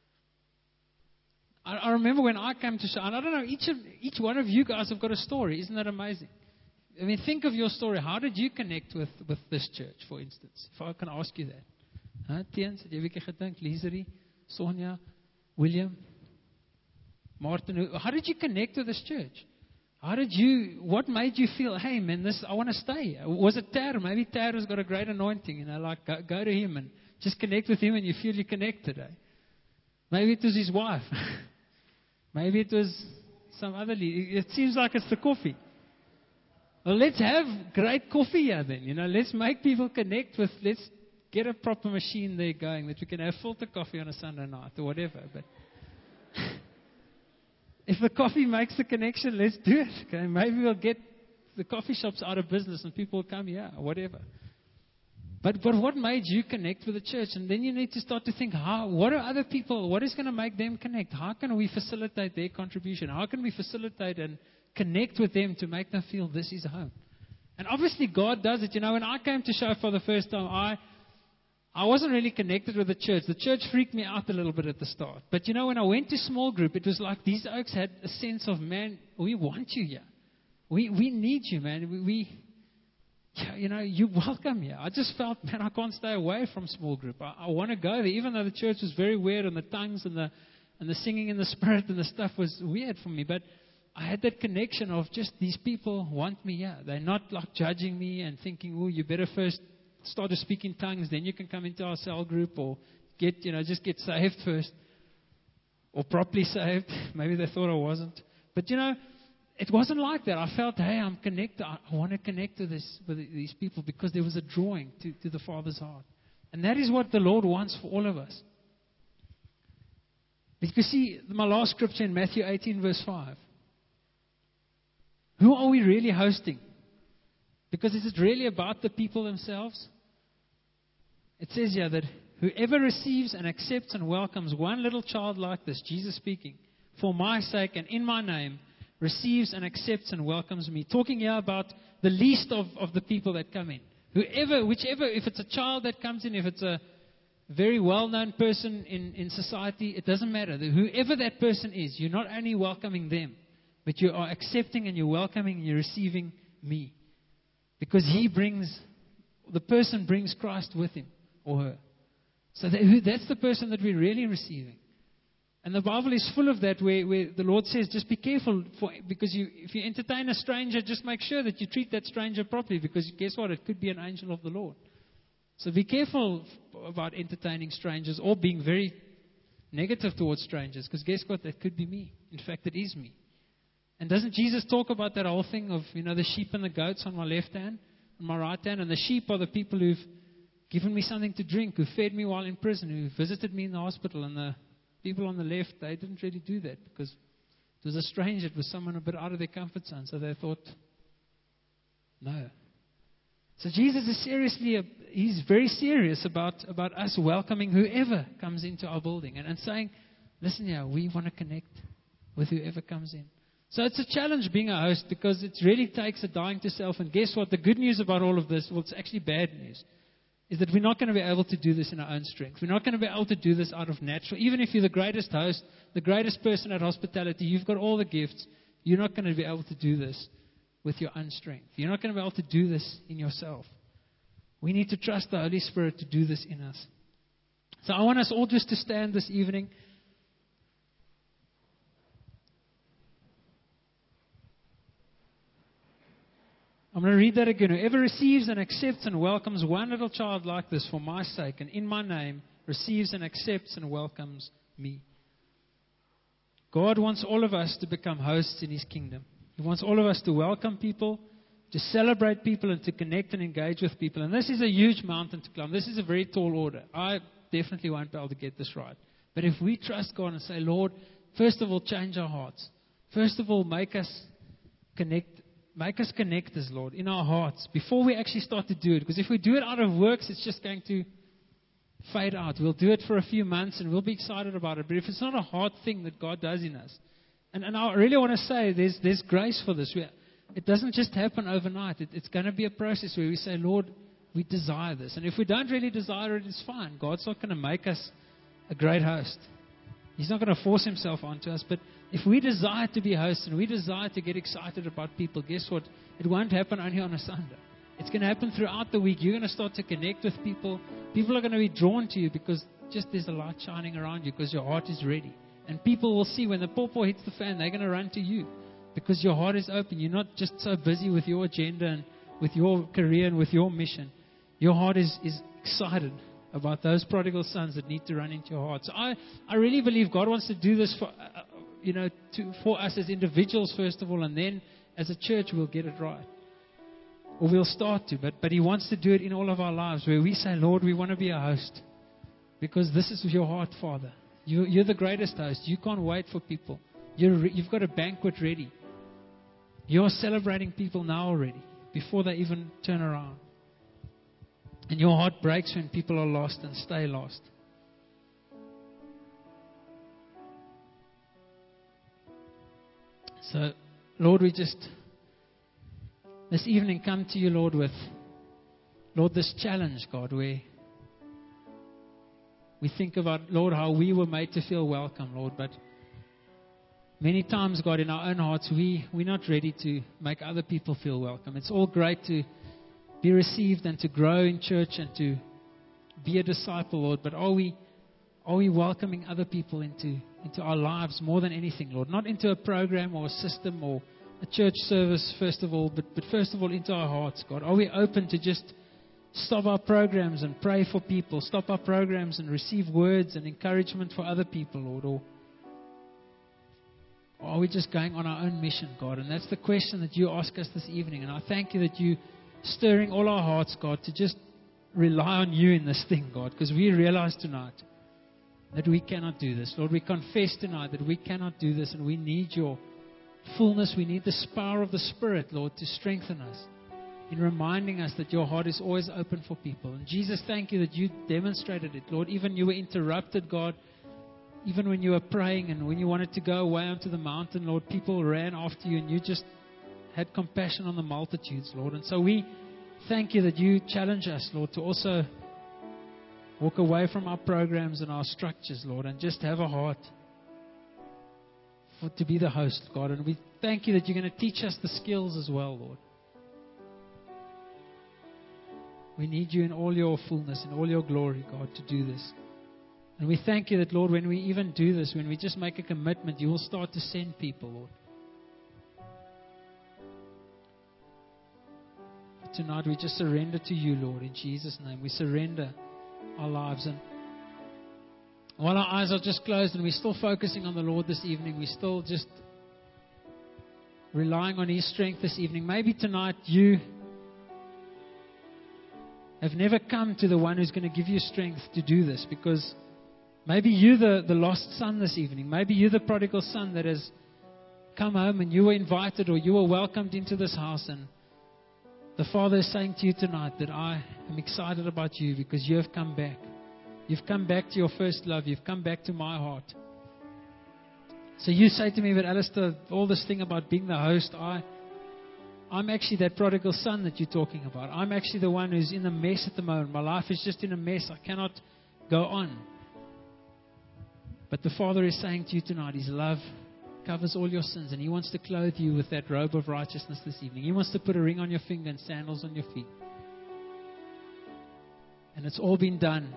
I, I remember when I came to show, and I don't know, each, of, each one of you guys have got a story. Isn't that amazing? I mean, think of your story. How did you connect with, with this church, for instance? If I can ask you that. Huh? Tiens, het jy 'n bietjie gedink? Liserie, Sonia, William, Martin, how did you connect with this church? How did you, what made you feel, hey man, this, I want to stay? Was it Ter? Maybe Ter has got a great anointing, you know, like go, go to him and just connect with him and you feel you're connected. Eh? Maybe it was his wife. Maybe it was some other lead. It seems like it's the coffee. Well, let's have great coffee here then, you know, let's make people connect with, let's get a proper machine there going that we can have filter coffee on a Sunday night or whatever. But if the coffee makes the connection, let's do it. Okay? Maybe we'll get the coffee shops out of business and people will come here or whatever. But but what made you connect with the church? And then you need to start to think, how, what are other people, what is going to make them connect? How can we facilitate their contribution? How can we facilitate and connect with them to make them feel this is home? And obviously God does it. You know, when I came to show for the first time, I I wasn't really connected with the church. The church freaked me out a little bit at the start. But you know, when I went to small group, it was like these oaks had a sense of, man, we want you here. We we need you, man. We, we you know, you're welcome here. I just felt, man, I can't stay away from small group. I, I want to go there, even though the church was very weird and the tongues and the and the singing in the spirit and the stuff was weird for me. But I had that connection of just these people want me here. They're not like judging me and thinking, oh, you better first start to speak in tongues, then you can come into our cell group or get, you know, just get saved first or properly saved. Maybe they thought I wasn't. But, you know, it wasn't like that. I felt, hey, I'm connected. I want to connect to this, with these people because there was a drawing to, to the Father's heart. And that is what the Lord wants for all of us. Because see, my last scripture in Matthew eighteen verse five. Who are we really hosting? Because is it really about the people themselves? It says here that whoever receives and accepts and welcomes one little child like this, Jesus speaking, for my sake and in my name, receives and accepts and welcomes me. Talking here about the least of, of the people that come in. Whoever, whichever, if it's a child that comes in, if it's a very well-known person in, in society, it doesn't matter. Whoever that person is, you're not only welcoming them, but you are accepting and you're welcoming and you're receiving me. Because he brings, the person brings Christ with him or her. So that, who, that's the person that we're really receiving. And the Bible is full of that where, where the Lord says, just be careful, for, because you, if you entertain a stranger, just make sure that you treat that stranger properly, because guess what? It could be an angel of the Lord. So be careful about entertaining strangers or being very negative towards strangers, because guess what? That could be me. In fact, it is me. And doesn't Jesus talk about that whole thing of, you know, the sheep and the goats on my left hand, on my right hand, and the sheep are the people who've given me something to drink, who fed me while in prison, who visited me in the hospital, and the people on the left, they didn't really do that because it was a stranger. It was someone a bit out of their comfort zone. So they thought, no. So Jesus is seriously, a, he's very serious about, about us welcoming whoever comes into our building and, and saying, listen here, we want to connect with whoever comes in. So it's a challenge being a host because it really takes a dying to self. And guess what? The good news about all of this, well, it's actually bad news, is that we're not going to be able to do this in our own strength. We're not going to be able to do this out of natural. Even if you're the greatest host, the greatest person at hospitality, you've got all the gifts, you're not going to be able to do this with your own strength. You're not going to be able to do this in yourself. We need to trust the Holy Spirit to do this in us. So I want us all just to stand this evening. I'm going to read that again. Whoever receives and accepts and welcomes one little child like this for my sake and in my name receives and accepts and welcomes me. God wants all of us to become hosts in His kingdom. He wants all of us to welcome people, to celebrate people, and to connect and engage with people. And this is a huge mountain to climb. This is a very tall order. I definitely won't be able to get this right. But if we trust God and say, Lord, first of all, change our hearts. First of all, make us connect. Make us connectors, Lord, in our hearts before we actually start to do it. Because if we do it out of works, it's just going to fade out. We'll do it for a few months and we'll be excited about it. But if it's not a hard thing that God does in us, and, and I really want to say there's, there's grace for this. We, it doesn't just happen overnight. It, it's going to be a process where we say, Lord, we desire this. And if we don't really desire it, it's fine. God's not going to make us a great host. He's not going to force Himself onto us. But if we desire to be hosts and we desire to get excited about people, guess what? It won't happen only on a Sunday. It's going to happen throughout the week. You're going to start to connect with people. People are going to be drawn to you because just there's a light shining around you because your heart is ready. And people will see when the pawpaw hits the fan, they're going to run to you because your heart is open. You're not just so busy with your agenda and with your career and with your mission. Your heart is, is excited about those prodigal sons that need to run into your heart. So I, I really believe God wants to do this for, uh, you know, to, for us as individuals first of all, and then as a church we'll get it right. Or we'll start to, but, but He wants to do it in all of our lives where we say, Lord, we want to be a host because this is your heart, Father. You, you're the greatest host. You can't wait for people. You're, you've got a banquet ready. You're celebrating people now already before they even turn around. And your heart breaks when people are lost and stay lost. So, Lord, we just, this evening come to you, Lord, with, Lord, this challenge, God, where we think about, Lord, how we were made to feel welcome, Lord, but many times, God, in our own hearts, we, we're not ready to make other people feel welcome. It's all great to be received and to grow in church and to be a disciple, Lord. But are we are we welcoming other people into, into our lives more than anything, Lord? Not into a program or a system or a church service, first of all, but, but first of all into our hearts, God. Are we open to just stop our programs and pray for people, stop our programs and receive words and encouragement for other people, Lord? Or Or are we just going on our own mission, God? And that's the question that you ask us this evening. And I thank you that you stirring all our hearts, God, to just rely on you in this thing, God, because we realize tonight that we cannot do this. Lord, we confess tonight that we cannot do this, and we need your fullness. We need the power of the Spirit, Lord, to strengthen us in reminding us that your heart is always open for people. And Jesus, thank you that you demonstrated it, Lord. Even you were interrupted, God, even when you were praying and when you wanted to go away onto the mountain, Lord, people ran after you and you just had compassion on the multitudes, Lord. And so we thank you that you challenge us, Lord, to also walk away from our programs and our structures, Lord, and just have a heart for, to be the host, God. And we thank you that you're going to teach us the skills as well, Lord. We need you in all your fullness, in all your glory, God, to do this. And we thank you that, Lord, when we even do this, when we just make a commitment, you will start to send people, Lord. But tonight we just surrender to you, Lord, in Jesus' name. We surrender our lives. And while our eyes are just closed and we're still focusing on the Lord this evening, we're still just relying on His strength this evening. Maybe tonight you have never come to the one who's going to give you strength to do this, because maybe you're the, the lost son this evening. Maybe you're the prodigal son that has come home and you were invited or you were welcomed into this house, and the Father is saying to you tonight that I am excited about you because you have come back. You've come back to your first love. You've come back to my heart. So you say to me, but Alistair, all this thing about being the host, I, I'm actually that prodigal son that you're talking about. I'm actually the one who's in a mess at the moment. My life is just in a mess. I cannot go on. But the Father is saying to you tonight, His love covers all your sins, and He wants to clothe you with that robe of righteousness this evening. He wants to put a ring on your finger and sandals on your feet. And it's all been done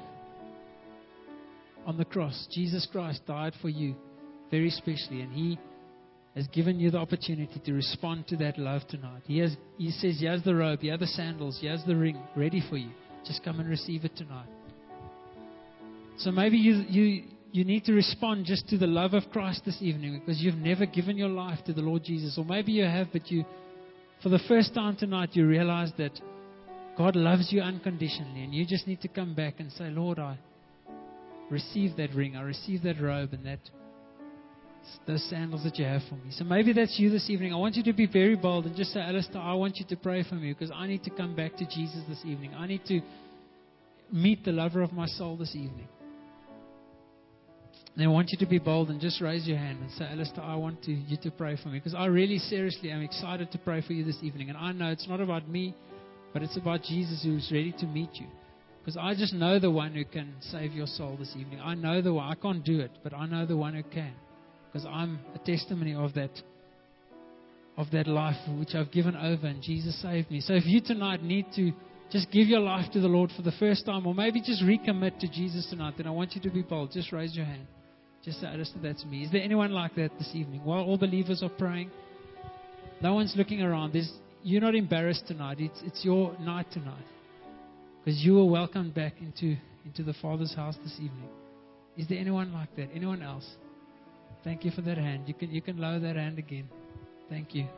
on the cross. Jesus Christ died for you very specially, and He has given you the opportunity to respond to that love tonight. He has. He says, He has the robe, He has the sandals, He has the ring ready for you. Just come and receive it tonight. So maybe you you you need to respond just to the love of Christ this evening because you've never given your life to the Lord Jesus. Or maybe you have, but you, for the first time tonight, you realize that God loves you unconditionally, and you just need to come back and say, Lord, I receive that ring, I receive that robe and that those sandals that you have for me. So maybe that's you this evening. I want you to be very bold and just say, Alistair, I want you to pray for me because I need to come back to Jesus this evening. I need to meet the lover of my soul this evening. And I want you to be bold and just raise your hand and say, Alistair, I want to, you to pray for me because I really seriously am excited to pray for you this evening. And I know it's not about me, but it's about Jesus who's ready to meet you. Because I just know the one who can save your soul this evening. I know the one. I can't do it, but I know the one who can. Because I'm a testimony of that, of that life which I've given over, and Jesus saved me. So if you tonight need to just give your life to the Lord for the first time, or maybe just recommit to Jesus tonight, then I want you to be bold. Just raise your hand. Just say, Alistair, that's me. Is there anyone like that this evening? While all believers are praying, no one's looking around. There's, you're not embarrassed tonight. It's, it's your night tonight. Because you were welcomed back into, into the Father's house this evening. Is there anyone like that? Anyone else? Thank you for that hand. You can, you can lower that hand again. Thank you.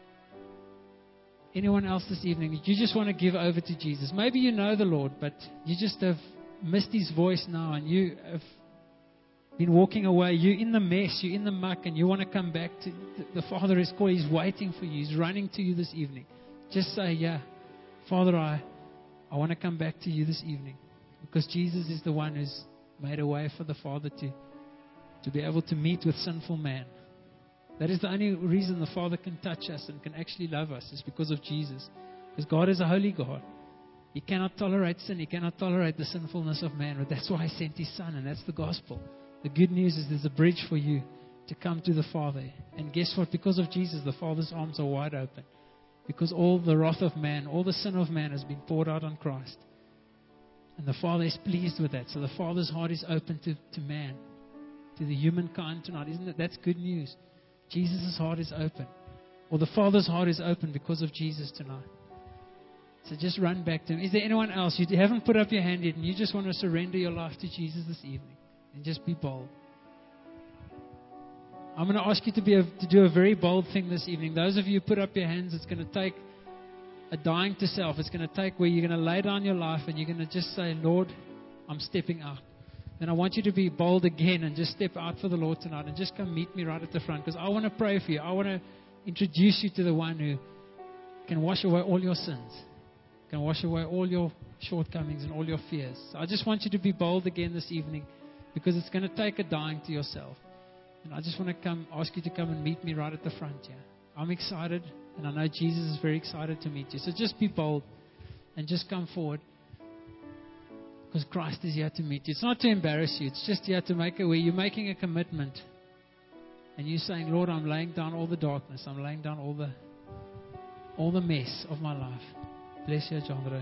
Anyone else this evening? You just want to give over to Jesus. Maybe you know the Lord, but you just have missed His voice now, and you have been walking away. You're in the mess. You're in the muck, and you want to come back to the, the Father is calling. He's waiting for you. He's running to you this evening. Just say, yeah, Father, I, I want to come back to you this evening, because Jesus is the one who's made a way for the Father to to be able to meet with sinful man. That is the only reason the Father can touch us and can actually love us, is because of Jesus. Because God is a holy God. He cannot tolerate sin. He cannot tolerate the sinfulness of man. But that's why He sent His Son, and that's the gospel. The good news is there's a bridge for you to come to the Father. And guess what? Because of Jesus, the Father's arms are wide open. Because all the wrath of man, all the sin of man has been poured out on Christ. And the Father is pleased with that. So the Father's heart is open to, to man, to the humankind tonight. Isn't it? That's good news. Jesus' heart is open. Or the Father's heart is open because of Jesus tonight. So just run back to Him. Is there anyone else? You haven't put up your hand yet and you just want to surrender your life to Jesus this evening. And just be bold. I'm going to ask you to, be a, to do a very bold thing this evening. Those of you who put up your hands, it's going to take a dying to self. It's going to take where you're going to lay down your life and you're going to just say, Lord, I'm stepping out. Then I want you to be bold again and just step out for the Lord tonight and just come meet me right at the front, because I want to pray for you. I want to introduce you to the one who can wash away all your sins, can wash away all your shortcomings and all your fears. So I just want you to be bold again this evening, because it's going to take a dying to yourself. And I just want to come ask you to come and meet me right at the front here. I'm excited, and I know Jesus is very excited to meet you. So just be bold and just come forward, because Christ is here to meet you. It's not to embarrass you. It's just here to make it where you're making a commitment. And you're saying, Lord, I'm laying down all the darkness. I'm laying down all the all the mess of my life. Bless you, Chandra.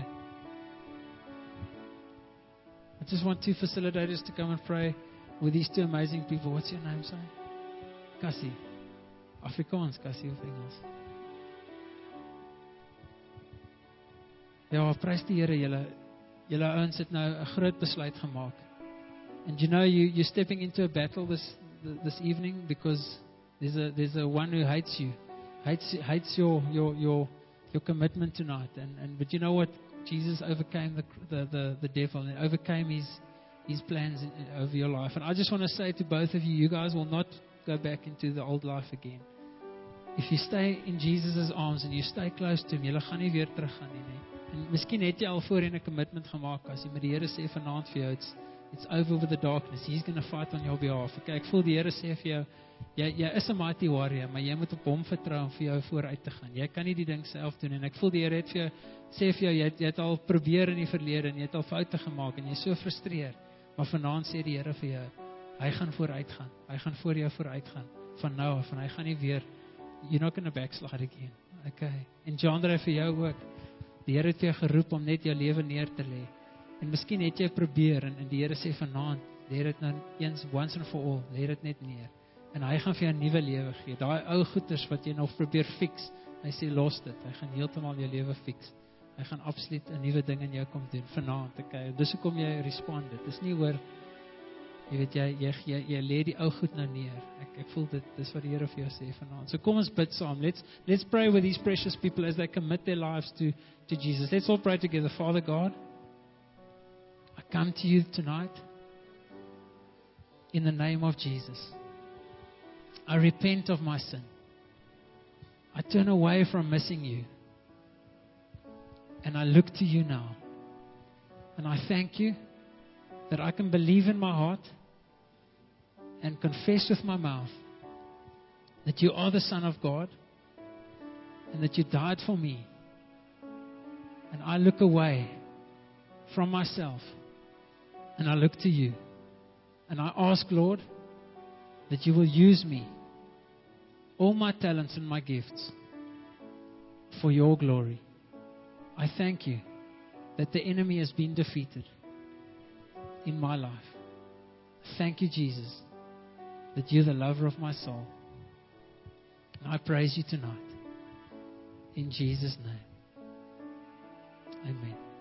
I just want two facilitators to come and pray with these two amazing people. What's your name, son? Cassie. Afrikaans, Cassie of Engels. Ja, prys die Here, julle julle ouens het nou 'n groot besluit gemaak. And you know, you you're stepping into a battle this this evening, because there's a there's a one who hates you, hates hates your your your your commitment tonight. And and but you know what? Jesus overcame the the the, the devil and overcame his his plans in, over your life. And I just want to say to both of you, you guys will not go back into the old life again. If you stay in Jesus' arms and you stay close to him, julle gaan nie weer terug gaan nie, nee. En miskien het jy al voorheen 'n commitment gemaak, as jy met die Here sê vanaand vir jou, it's it's over with the darkness. He's going to fight on your behalf. Okay, ek voel die Here sê vir jou, jy jy is 'n mighty warrior, maar jy moet op hom vertrou om vir jou vooruit te gaan. Jy kan nie die ding self doen. En ek voel die Here het vir jou sê vir jou, jy het, jy het al probeer in die verlede en jy het al foute gemaak en jy is so frustreer. Maar vanaand sê die Here vir jou, hy gaan vooruit gaan. Hy gaan voor jou vooruit gaan. Van nou af, en hy gaan nie weer, you're not going to backslide again. Okay. En John Dre vir jou ook. Die Here het vir jou geroep om net jou lewe neer te lê. En miskien het jy probeer en, en die Here sê vanaand, lê dit nou eens once and for all, lê dit net neer. En hy gaan vir jou 'n nuwe lewe gee. Daai ou goeters wat jy nog probeer fix, hy sê los dit. Hy gaan heeltemal jou lewe fix. Hy gaan absoluut 'n nuwe ding in jou kom doen vanaand. Okay. Dis hoekom jy respond dit. Dis nie oor jy weet jy jy jy, jy lê die ou goed nou neer. Ek ek voel dit dis wat die Here vir jou sê vanaand. So kom ons bid saam. Let's let's pray with these precious people as they commit their lives to to Jesus. Let's all pray together. Father God, I come to you tonight in the name of Jesus. I repent of my sin. I turn away from missing you. And I look to you now. And I thank you that I can believe in my heart and confess with my mouth that you are the Son of God and that you died for me. And I look away from myself and I look to you. And I ask, Lord, that you will use me, all my talents and my gifts, for your glory. I thank you that the enemy has been defeated in my life. Thank you, Jesus, that you're the lover of my soul. And I praise you tonight. In Jesus' name. Amen.